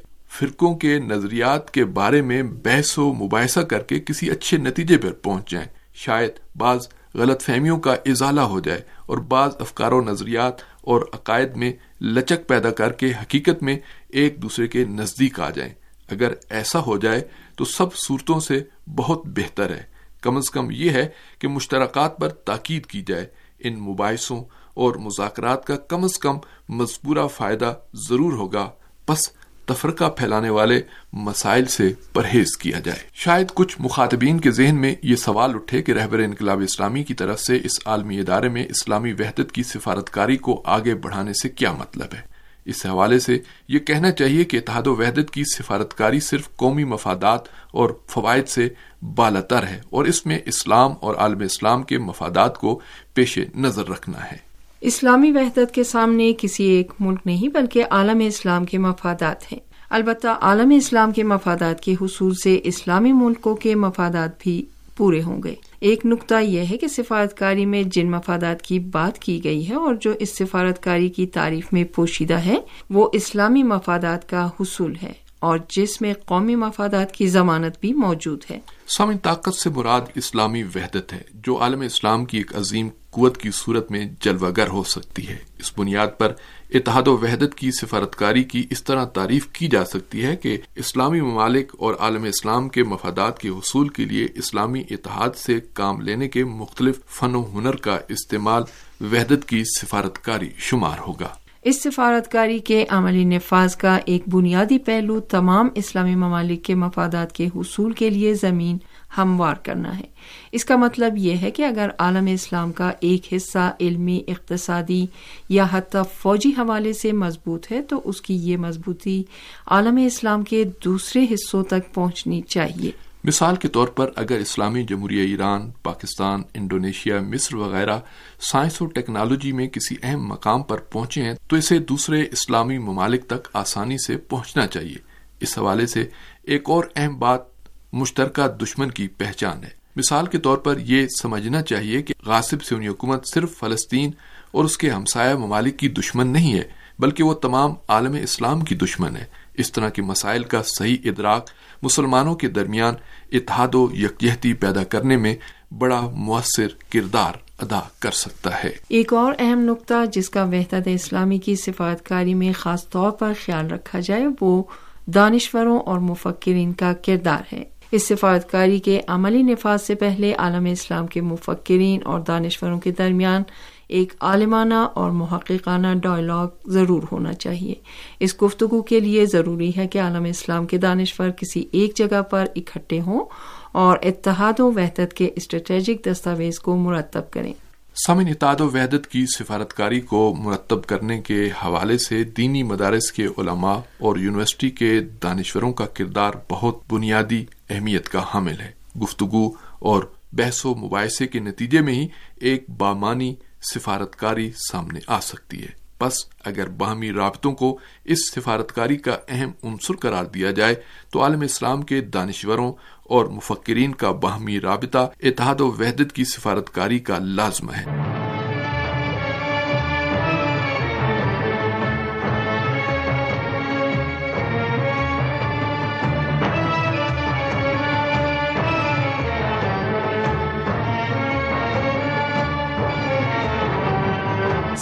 فرقوں کے نظریات کے بارے میں بحث و مباحثہ کر کے کسی اچھے نتیجے پر پہنچ جائیں۔ شاید بعض غلط فہمیوں کا ازالہ ہو جائے اور بعض افکار و نظریات اور عقائد میں لچک پیدا کر کے حقیقت میں ایک دوسرے کے نزدیک آ جائیں۔ اگر ایسا ہو جائے تو سب صورتوں سے بہت بہتر ہے۔ کم از کم یہ ہے کہ مشترکات پر تاکید کی جائے۔ ان مباحثوں اور مذاکرات کا کم از کم مذکورہ فائدہ ضرور ہوگا، بس تفرقہ پھیلانے والے مسائل سے پرہیز کیا جائے۔ شاید کچھ مخاطبین کے ذہن میں یہ سوال اٹھے کہ رہبر انقلاب اسلامی کی طرف سے اس عالمی ادارے میں اسلامی وحدت کی سفارتکاری کو آگے بڑھانے سے کیا مطلب ہے۔ اس حوالے سے یہ کہنا چاہیے کہ اتحاد و وحدت کی سفارتکاری صرف قومی مفادات اور فوائد سے بالاتر ہے اور اس میں اسلام اور عالم اسلام کے مفادات کو پیش نظر رکھنا ہے۔ اسلامی وحدت کے سامنے کسی ایک ملک نہیں بلکہ عالم اسلام کے مفادات ہیں۔ البتہ عالم اسلام کے مفادات کے حصول سے اسلامی ملکوں کے مفادات بھی پورے ہوں گے۔ ایک نقطہ یہ ہے کہ سفارتکاری میں جن مفادات کی بات کی گئی ہے اور جو اس سفارتکاری کی تعریف میں پوشیدہ ہے وہ اسلامی مفادات کا حصول ہے اور جس میں قومی مفادات کی ضمانت بھی موجود ہے۔ سامعین، طاقت سے مراد اسلامی وحدت ہے جو عالم اسلام کی ایک عظیم قوت کی صورت میں جلوہ گر ہو سکتی ہے۔ اس بنیاد پر اتحاد و وحدت کی سفارتکاری کی اس طرح تعریف کی جا سکتی ہے کہ اسلامی ممالک اور عالم اسلام کے مفادات کے حصول کے لیے اسلامی اتحاد سے کام لینے کے مختلف فن و ہنر کا استعمال وحدت کی سفارتکاری شمار ہوگا۔ اس سفارتکاری کے عملی نفاذ کا ایک بنیادی پہلو تمام اسلامی ممالک کے مفادات کے حصول کے لیے زمین ہموار کرنا ہے۔ اس کا مطلب یہ ہے کہ اگر عالم اسلام کا ایک حصہ علمی، اقتصادی یا حتی فوجی حوالے سے مضبوط ہے تو اس کی یہ مضبوطی عالم اسلام کے دوسرے حصوں تک پہنچنی چاہیے۔ مثال کے طور پر اگر اسلامی جمہوریہ ایران، پاکستان، انڈونیشیا، مصر وغیرہ سائنس اور ٹیکنالوجی میں کسی اہم مقام پر پہنچے ہیں تو اسے دوسرے اسلامی ممالک تک آسانی سے پہنچنا چاہیے۔ اس حوالے سے ایک اور اہم بات مشترکہ دشمن کی پہچان ہے۔ مثال کے طور پر یہ سمجھنا چاہیے کہ غاصب صہیونی حکومت صرف فلسطین اور اس کے ہمسایہ ممالک کی دشمن نہیں ہے بلکہ وہ تمام عالم اسلام کی دشمن ہے۔ اس طرح کے مسائل کا صحیح ادراک مسلمانوں کے درمیان اتحاد و یکجہتی پیدا کرنے میں بڑا مؤثر کردار ادا کر سکتا ہے۔ ایک اور اہم نقطہ جس کا وحدت اسلامی کی سفارتکاری میں خاص طور پر خیال رکھا جائے وہ دانشوروں اور مفکرین کا کردار ہے۔ اس سفارتکاری کے عملی نفاذ سے پہلے عالم اسلام کے مفکرین اور دانشوروں کے درمیان ایک عالمانہ اور محققانہ ڈائلاگ ضرور ہونا چاہیے۔ اس گفتگو کے لیے ضروری ہے کہ عالم اسلام کے دانشور کسی ایک جگہ پر اکٹھے ہوں اور اتحاد و وحدت کے اسٹریٹجک دستاویز کو مرتب کریں۔ سامعین، اتحاد و وحدت کی سفارتکاری کو مرتب کرنے کے حوالے سے دینی مدارس کے علماء اور یونیورسٹی کے دانشوروں کا کردار بہت بنیادی اہمیت کا حامل ہے۔ گفتگو اور بحث و مباحثے کے نتیجے میں ہی ایک بامانی سفارتکاری سامنے آ سکتی ہے۔ بس اگر باہمی رابطوں کو اس سفارتکاری کا اہم عنصر قرار دیا جائے تو عالم اسلام کے دانشوروں اور مفکرین کا باہمی رابطہ اتحاد و وحدت کی سفارتکاری کا لازم ہے۔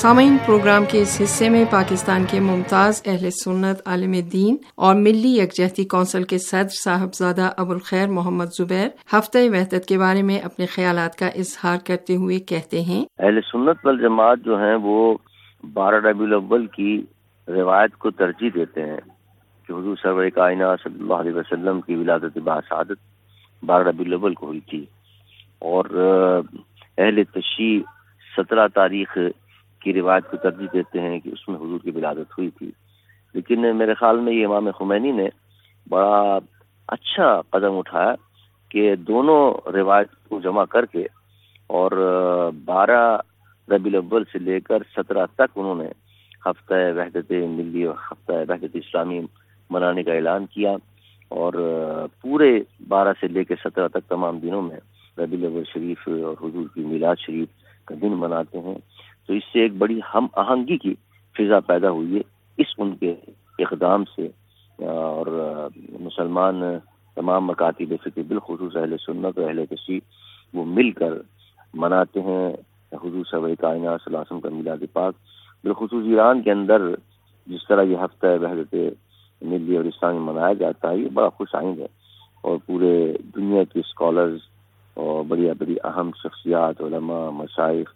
سامعین، پروگرام کے اس حصے میں پاکستان کے ممتاز اہل سنت عالم دین اور ملی یکجہتی کونسل کے صدر صاحبزادہ ابوالخیر محمد زبیر ہفتہ وحدت کے بارے میں اپنے خیالات کا اظہار کرتے ہوئے کہتے ہیں، اہل سنت والجماعت جو ہیں وہ 12 ربیع الاول کی روایت کو ترجیح دیتے ہیں کہ حضور سرور کائنات صلی اللہ علیہ وسلم کی ولادت باسعادت 12 ربیع الاول کو ہوئی تھی، اور اہل تشیع 17 تاریخ کی روایت کو ترجیح دیتے ہیں کہ اس میں حضور کی ولادت ہوئی تھی۔ لیکن میرے خیال میں یہ امام خمینی نے بڑا اچھا قدم اٹھایا کہ دونوں روایت کو جمع کر کے اور 12 ربیع الاول سے لے کر 17 تک انہوں نے ہفتہ وحدت ملی اور ہفتہ وحدت اسلامی منانے کا اعلان کیا، اور پورے 12 سے لے کے 17 تک تمام دنوں میں ربیع الاول شریف اور حضور کی میلاد شریف کا دن مناتے ہیں۔ تو اس سے ایک بڑی ہم آہنگی کی فضا پیدا ہوئی ہے اس ان کے اقدام سے، اور مسلمان تمام مکاتب فکر بالخصوص اہل سنت اور اہل تشیع وہ مل کر مناتے ہیں حضور سرور کائنات صلی اللہ علیہ وسلم کا میلاد پاک۔ بالخصوص ایران کے اندر جس طرح یہ ہفتہ وحدت ملی اور اسلامی منایا جاتا ہے، یہ بڑا خوش آئند ہے، اور پورے دنیا کے اسکالرز اور بڑی بڑی اہم شخصیات، علماء، مشائخ،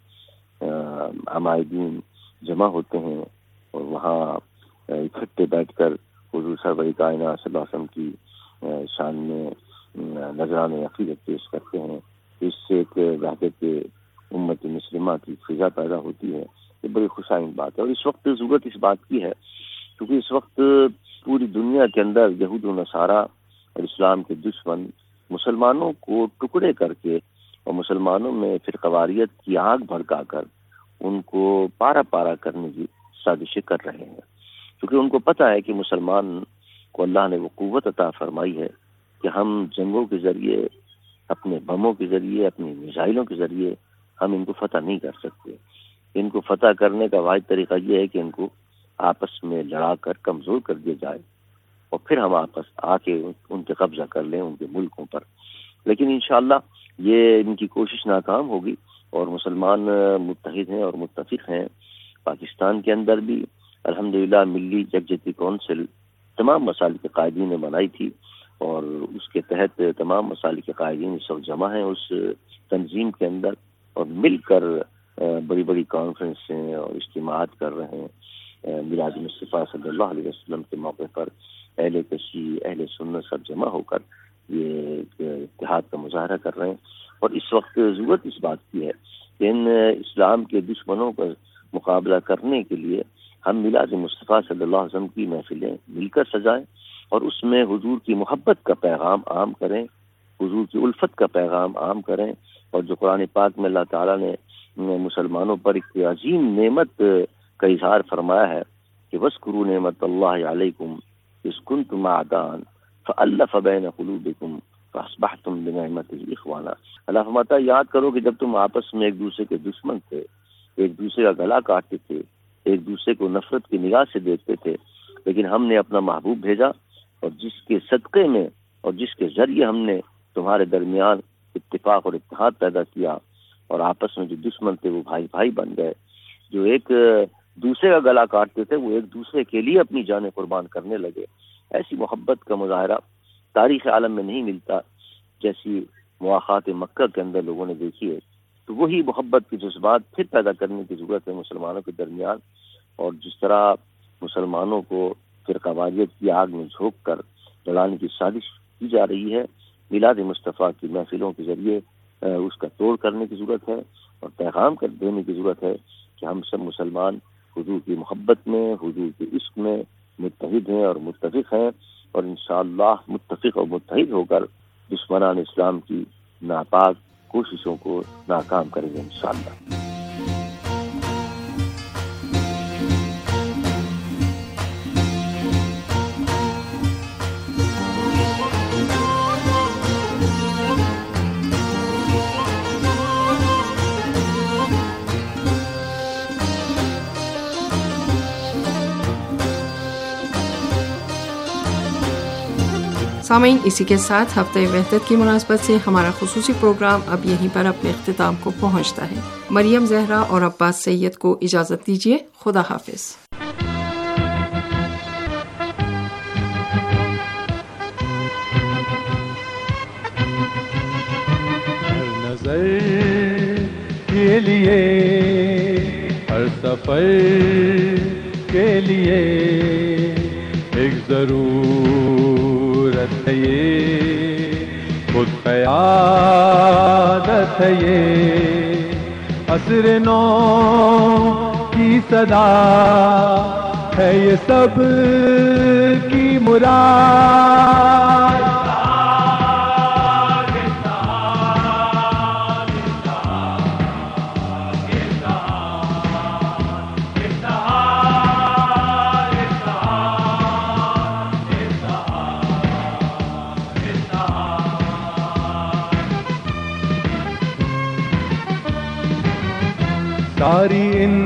عمائدین جمع ہوتے ہیں اور وہاں اکٹھے بیٹھ کر حضور سرور کائنات صلی اللہ علیہ وسلم کی شان میں نذرانہ عقیدت پیش کرتے ہیں۔ اس سے ایک وحدت امت مسلمہ کی فضا پیدا ہوتی ہے، یہ بڑی خوش آئند بات ہے۔ اور اس وقت ضرورت اس بات کی ہے کیونکہ اس وقت پوری دنیا کے اندر یہود و نصارہ اور اسلام کے دشمن مسلمانوں کو ٹکڑے کر کے اور مسلمانوں میں فرقواریت کی آگ بھڑکا کر ان کو پارا پارا کرنے کی سازشیں کر رہے ہیں، کیونکہ ان کو پتہ ہے کہ مسلمان کو اللہ نے وہ قوت عطا فرمائی ہے کہ ہم جنگوں کے ذریعے، اپنے بموں کے ذریعے، اپنی میزائلوں کے ذریعے ہم ان کو فتح نہیں کر سکتے۔ ان کو فتح کرنے کا واحد طریقہ یہ ہے کہ ان کو آپس میں لڑا کر کمزور کر دیا جائے، اور پھر ہم آپس آ کے ان کے قبضہ کر لیں ان کے ملکوں پر۔ لیکن انشاءاللہ یہ ان کی کوشش ناکام ہوگی، اور مسلمان متحد ہیں اور متفق ہیں۔ پاکستان کے اندر بھی الحمدللہ ملی یکجہتی کونسل تمام مسالک کے قائدین نے بنائی تھی، اور اس کے تحت تمام مسالک کے قائدین اس وقت جمع ہیں اس تنظیم کے اندر، اور مل کر بڑی بڑی کانفرنسیں اور اجتماعات کر رہے ہیں۔ میلاد مصطفیٰ صلی اللہ علیہ وسلم کے موقع پر اہل تشیع، اہل سنت سب جمع ہو کر یہ اتحاد کا مظاہرہ کر رہے ہیں، اور اس وقت ضرورت اس بات کی ہے کہ ان اسلام کے دشمنوں کا مقابلہ کرنے کے لیے ہم میلاد مصطفیٰ صلی اللہ علیہ وسلم کی محفلیں مل کر سجائیں، اور اس میں حضور کی محبت کا پیغام عام کریں، حضور کی الفت کا پیغام عام کریں، اور جو قرآن پاک میں اللہ تعالیٰ نے مسلمانوں پر ایک عظیم نعمت کا اظہار فرمایا ہے کہ وَاذْكُرُوا نِعْمَتَ اللَّهِ عَلَيْكُمْ إِذْ كُنْتُمْ أَعْدَاءً فَأَلَّفَ بَيْنَ قُلُوبِكُمْ فَأَصْبَحْتُمْ بِنِعْمَتِهِ إِخْوَانًا۔ اللہ فرماتا ہے یاد کرو کہ جب تم آپس میں ایک دوسرے کے دشمن تھے، ایک دوسرے کا گلا کاٹتے تھے، ایک دوسرے کو نفرت کی نگاہ سے دیکھتے تھے، لیکن ہم نے اپنا محبوب بھیجا، اور جس کے صدقے میں اور جس کے ذریعے ہم نے تمہارے درمیان اتفاق اور اتحاد پیدا کیا، اور آپس میں جو دشمن تھے وہ بھائی بھائی بن گئے، جو ایک دوسرے کا گلا کاٹتے تھے وہ ایک دوسرے کے لیے اپنی جانیں قربان کرنے لگے۔ ایسی محبت کا مظاہرہ تاریخ عالم میں نہیں ملتا جیسی مواخات مکہ کے اندر لوگوں نے دیکھی ہے۔ تو وہی محبت کے جذبات پھر پیدا کرنے کی ضرورت ہے مسلمانوں کے درمیان، اور جس طرح مسلمانوں کو فرقہ واریت کی آگ میں جھونک کر لڑانے کی سازش کی جا رہی ہے، میلاد مصطفیٰ کی محفلوں کے ذریعے اس کا توڑ کرنے کی ضرورت ہے، اور پیغام کر دینے کی ضرورت ہے کہ ہم سب مسلمان حضور کی محبت میں، حضور کے عشق میں متحد ہیں اور متفق ہیں، اور انشاءاللہ متفق اور متحد ہو کر دشمنان اسلام کی ناپاک کوششوں کو ناکام کریں گے انشاءاللہ۔ سامعین، اسی کے ساتھ ہفتہ وحدت کی مناسبت سے ہمارا خصوصی پروگرام اب یہیں پر اپنے اختتام کو پہنچتا ہے۔ مریم زہرا اور عباس سید کو اجازت دیجیے۔ خدا حافظ۔ نظر کے لیے، ہر سفر کے لیے ایک ضرورت ہے، یہ خود قیادت ہے، یہ عصر نو کی صدا ہے، یہ سب کی مراد۔ ساری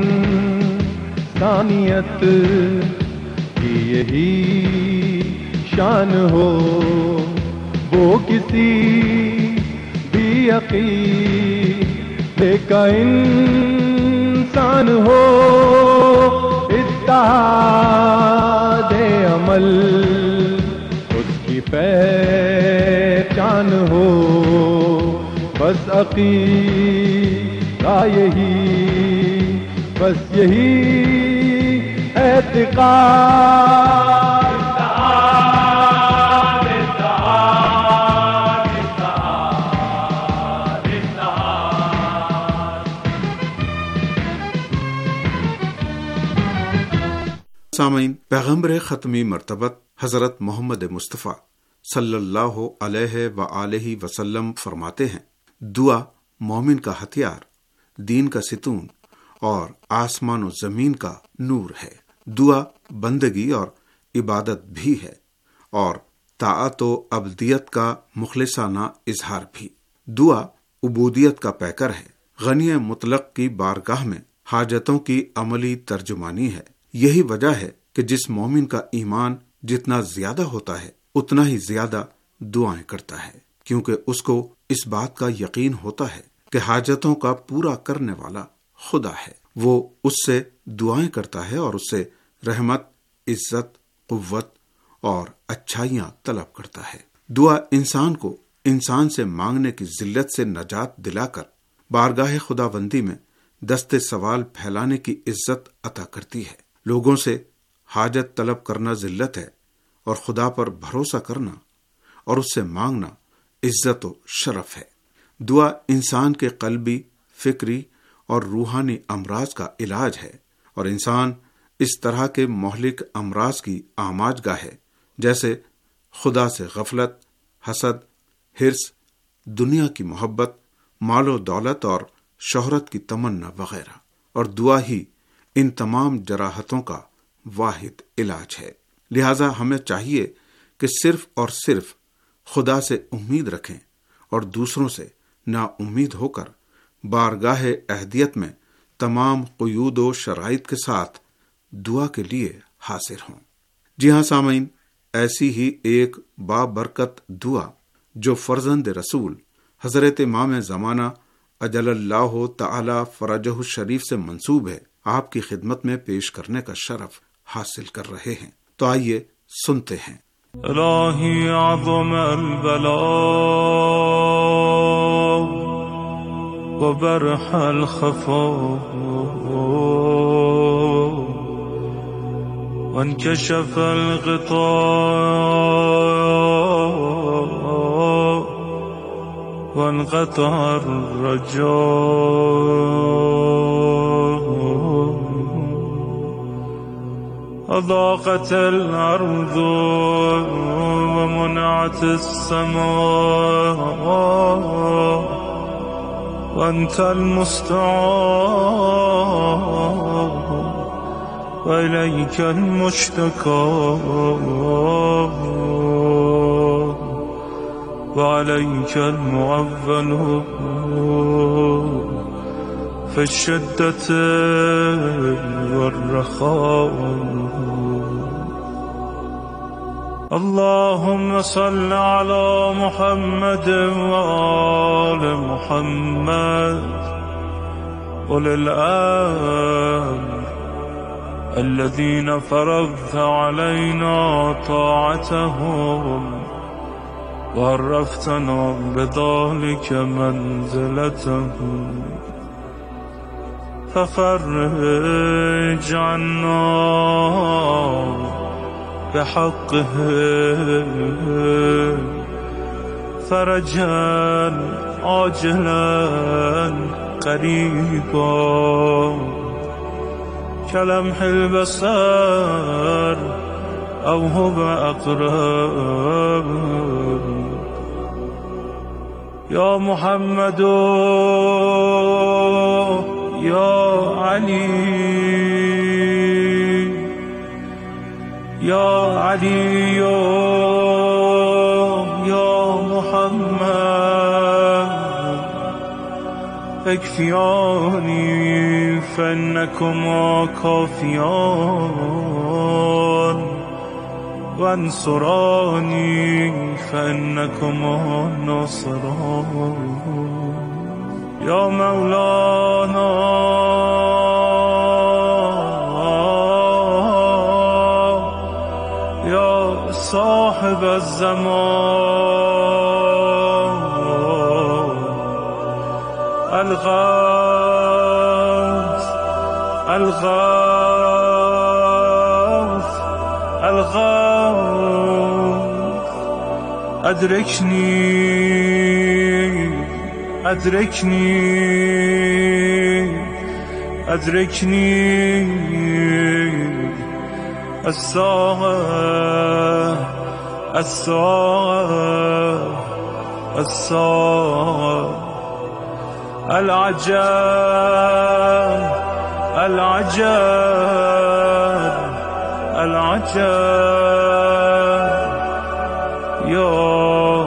انسانیت کی یہی شان ہو، وہ کسی بھی عقیدے کا انسان ہو، اتحاد عمل اس کی پہچان ہو، بس عقیدہ یہی، بس یہی اعتقاد۔ سامعین، پیغمبر ختمی مرتبت حضرت محمد مصطفیٰ صلی اللہ علیہ وآلہ وسلم فرماتے ہیں، دعا مومن کا ہتھیار، دین کا ستون اور آسمان و زمین کا نور ہے۔ دعا بندگی اور عبادت بھی ہے، اور طاعت و عبدیت کا مخلصانہ اظہار بھی۔ دعا عبودیت کا پیکر ہے، غنی مطلق کی بارگاہ میں حاجتوں کی عملی ترجمانی ہے۔ یہی وجہ ہے کہ جس مومن کا ایمان جتنا زیادہ ہوتا ہے اتنا ہی زیادہ دعائیں کرتا ہے، کیونکہ اس کو اس بات کا یقین ہوتا ہے کہ حاجتوں کا پورا کرنے والا خدا ہے۔ وہ اس سے دعائیں کرتا ہے اور اس سے رحمت، عزت، قوت اور اچھائیاں طلب کرتا ہے۔ دعا انسان کو انسان سے مانگنے کی ذلت سے نجات دلا کر بارگاہ خداوندی میں دست سوال پھیلانے کی عزت عطا کرتی ہے۔ لوگوں سے حاجت طلب کرنا ذلت ہے، اور خدا پر بھروسہ کرنا اور اس سے مانگنا عزت و شرف ہے۔ دعا انسان کے قلبی، فکری اور روحانی امراض کا علاج ہے، اور انسان اس طرح کے مہلک امراض کی آماج گاہ ہے، جیسے خدا سے غفلت، حسد، حرص، دنیا کی محبت، مال و دولت اور شہرت کی تمنا وغیرہ، اور دعا ہی ان تمام جراحتوں کا واحد علاج ہے۔ لہذا ہمیں چاہیے کہ صرف اور صرف خدا سے امید رکھیں اور دوسروں سے نا امید ہو کر بارگاہ اہدیت میں تمام قیود و شرائط کے ساتھ دعا کے لیے حاضر ہوں۔ جی ہاں سامعین، ایسی ہی ایک بابرکت دعا جو فرزند رسول حضرت امام زمانہ اجل اللہ تعالی فرجہ الشریف سے منسوب ہے، آپ کی خدمت میں پیش کرنے کا شرف حاصل کر رہے ہیں۔ تو آئیے سنتے ہیں۔ الہی اعظم البلاء وبرح الخفاء وانكشف الغطاء وانقطع الرجاء أضاقت الأرض ومنعت السماء وأنت المستعان وإليك المشتكى وعليك المعول في الشدة والرخاء اللهم صل على محمد وآل محمد أولي الأمر الذين فرضت علينا طاعتهم وعرفتنا بذلك منزلتهم ففرج عنا بحقهم فرجا عاجلا قريبا كلمح البصر أو هو أقرب يا محمد يا علي يا علي يا محمد اكفياني فإنكما كافيان وانصراني فإنكما ناصران يا مولانا يا صاحب الزمان الغوث الغوث الغوث أدركني أدركني أدركني الساعة الساعة الساعة العجب العجب العجب يا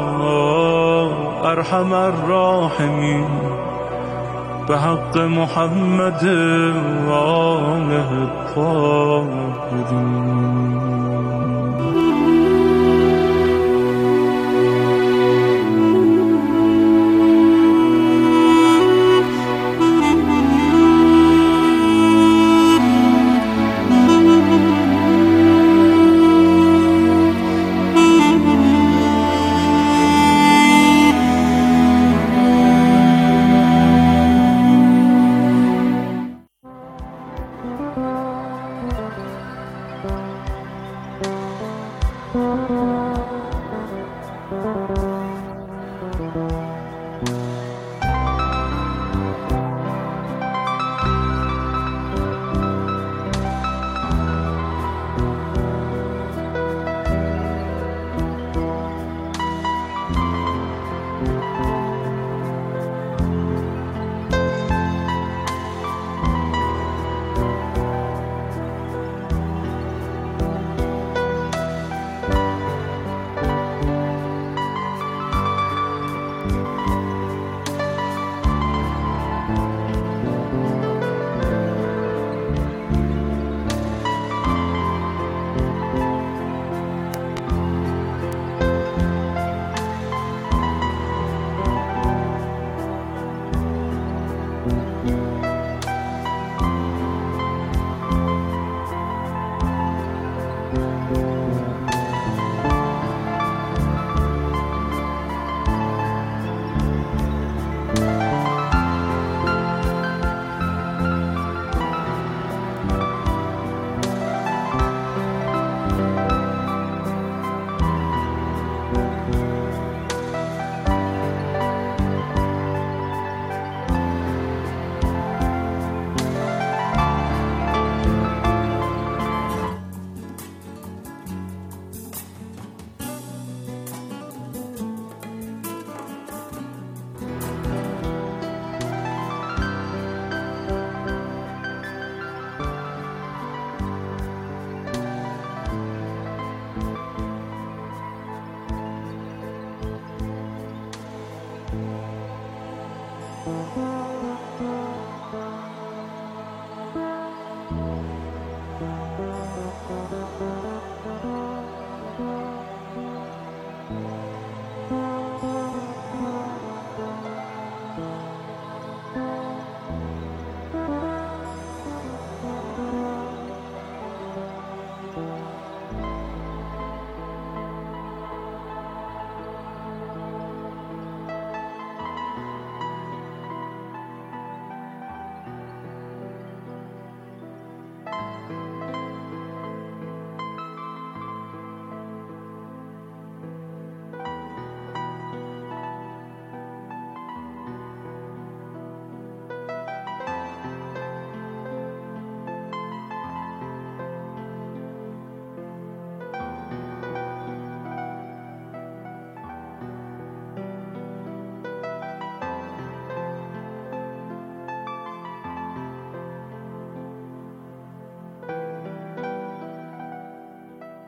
أرحم الراحمين بحق محمد وآله الطاهرين.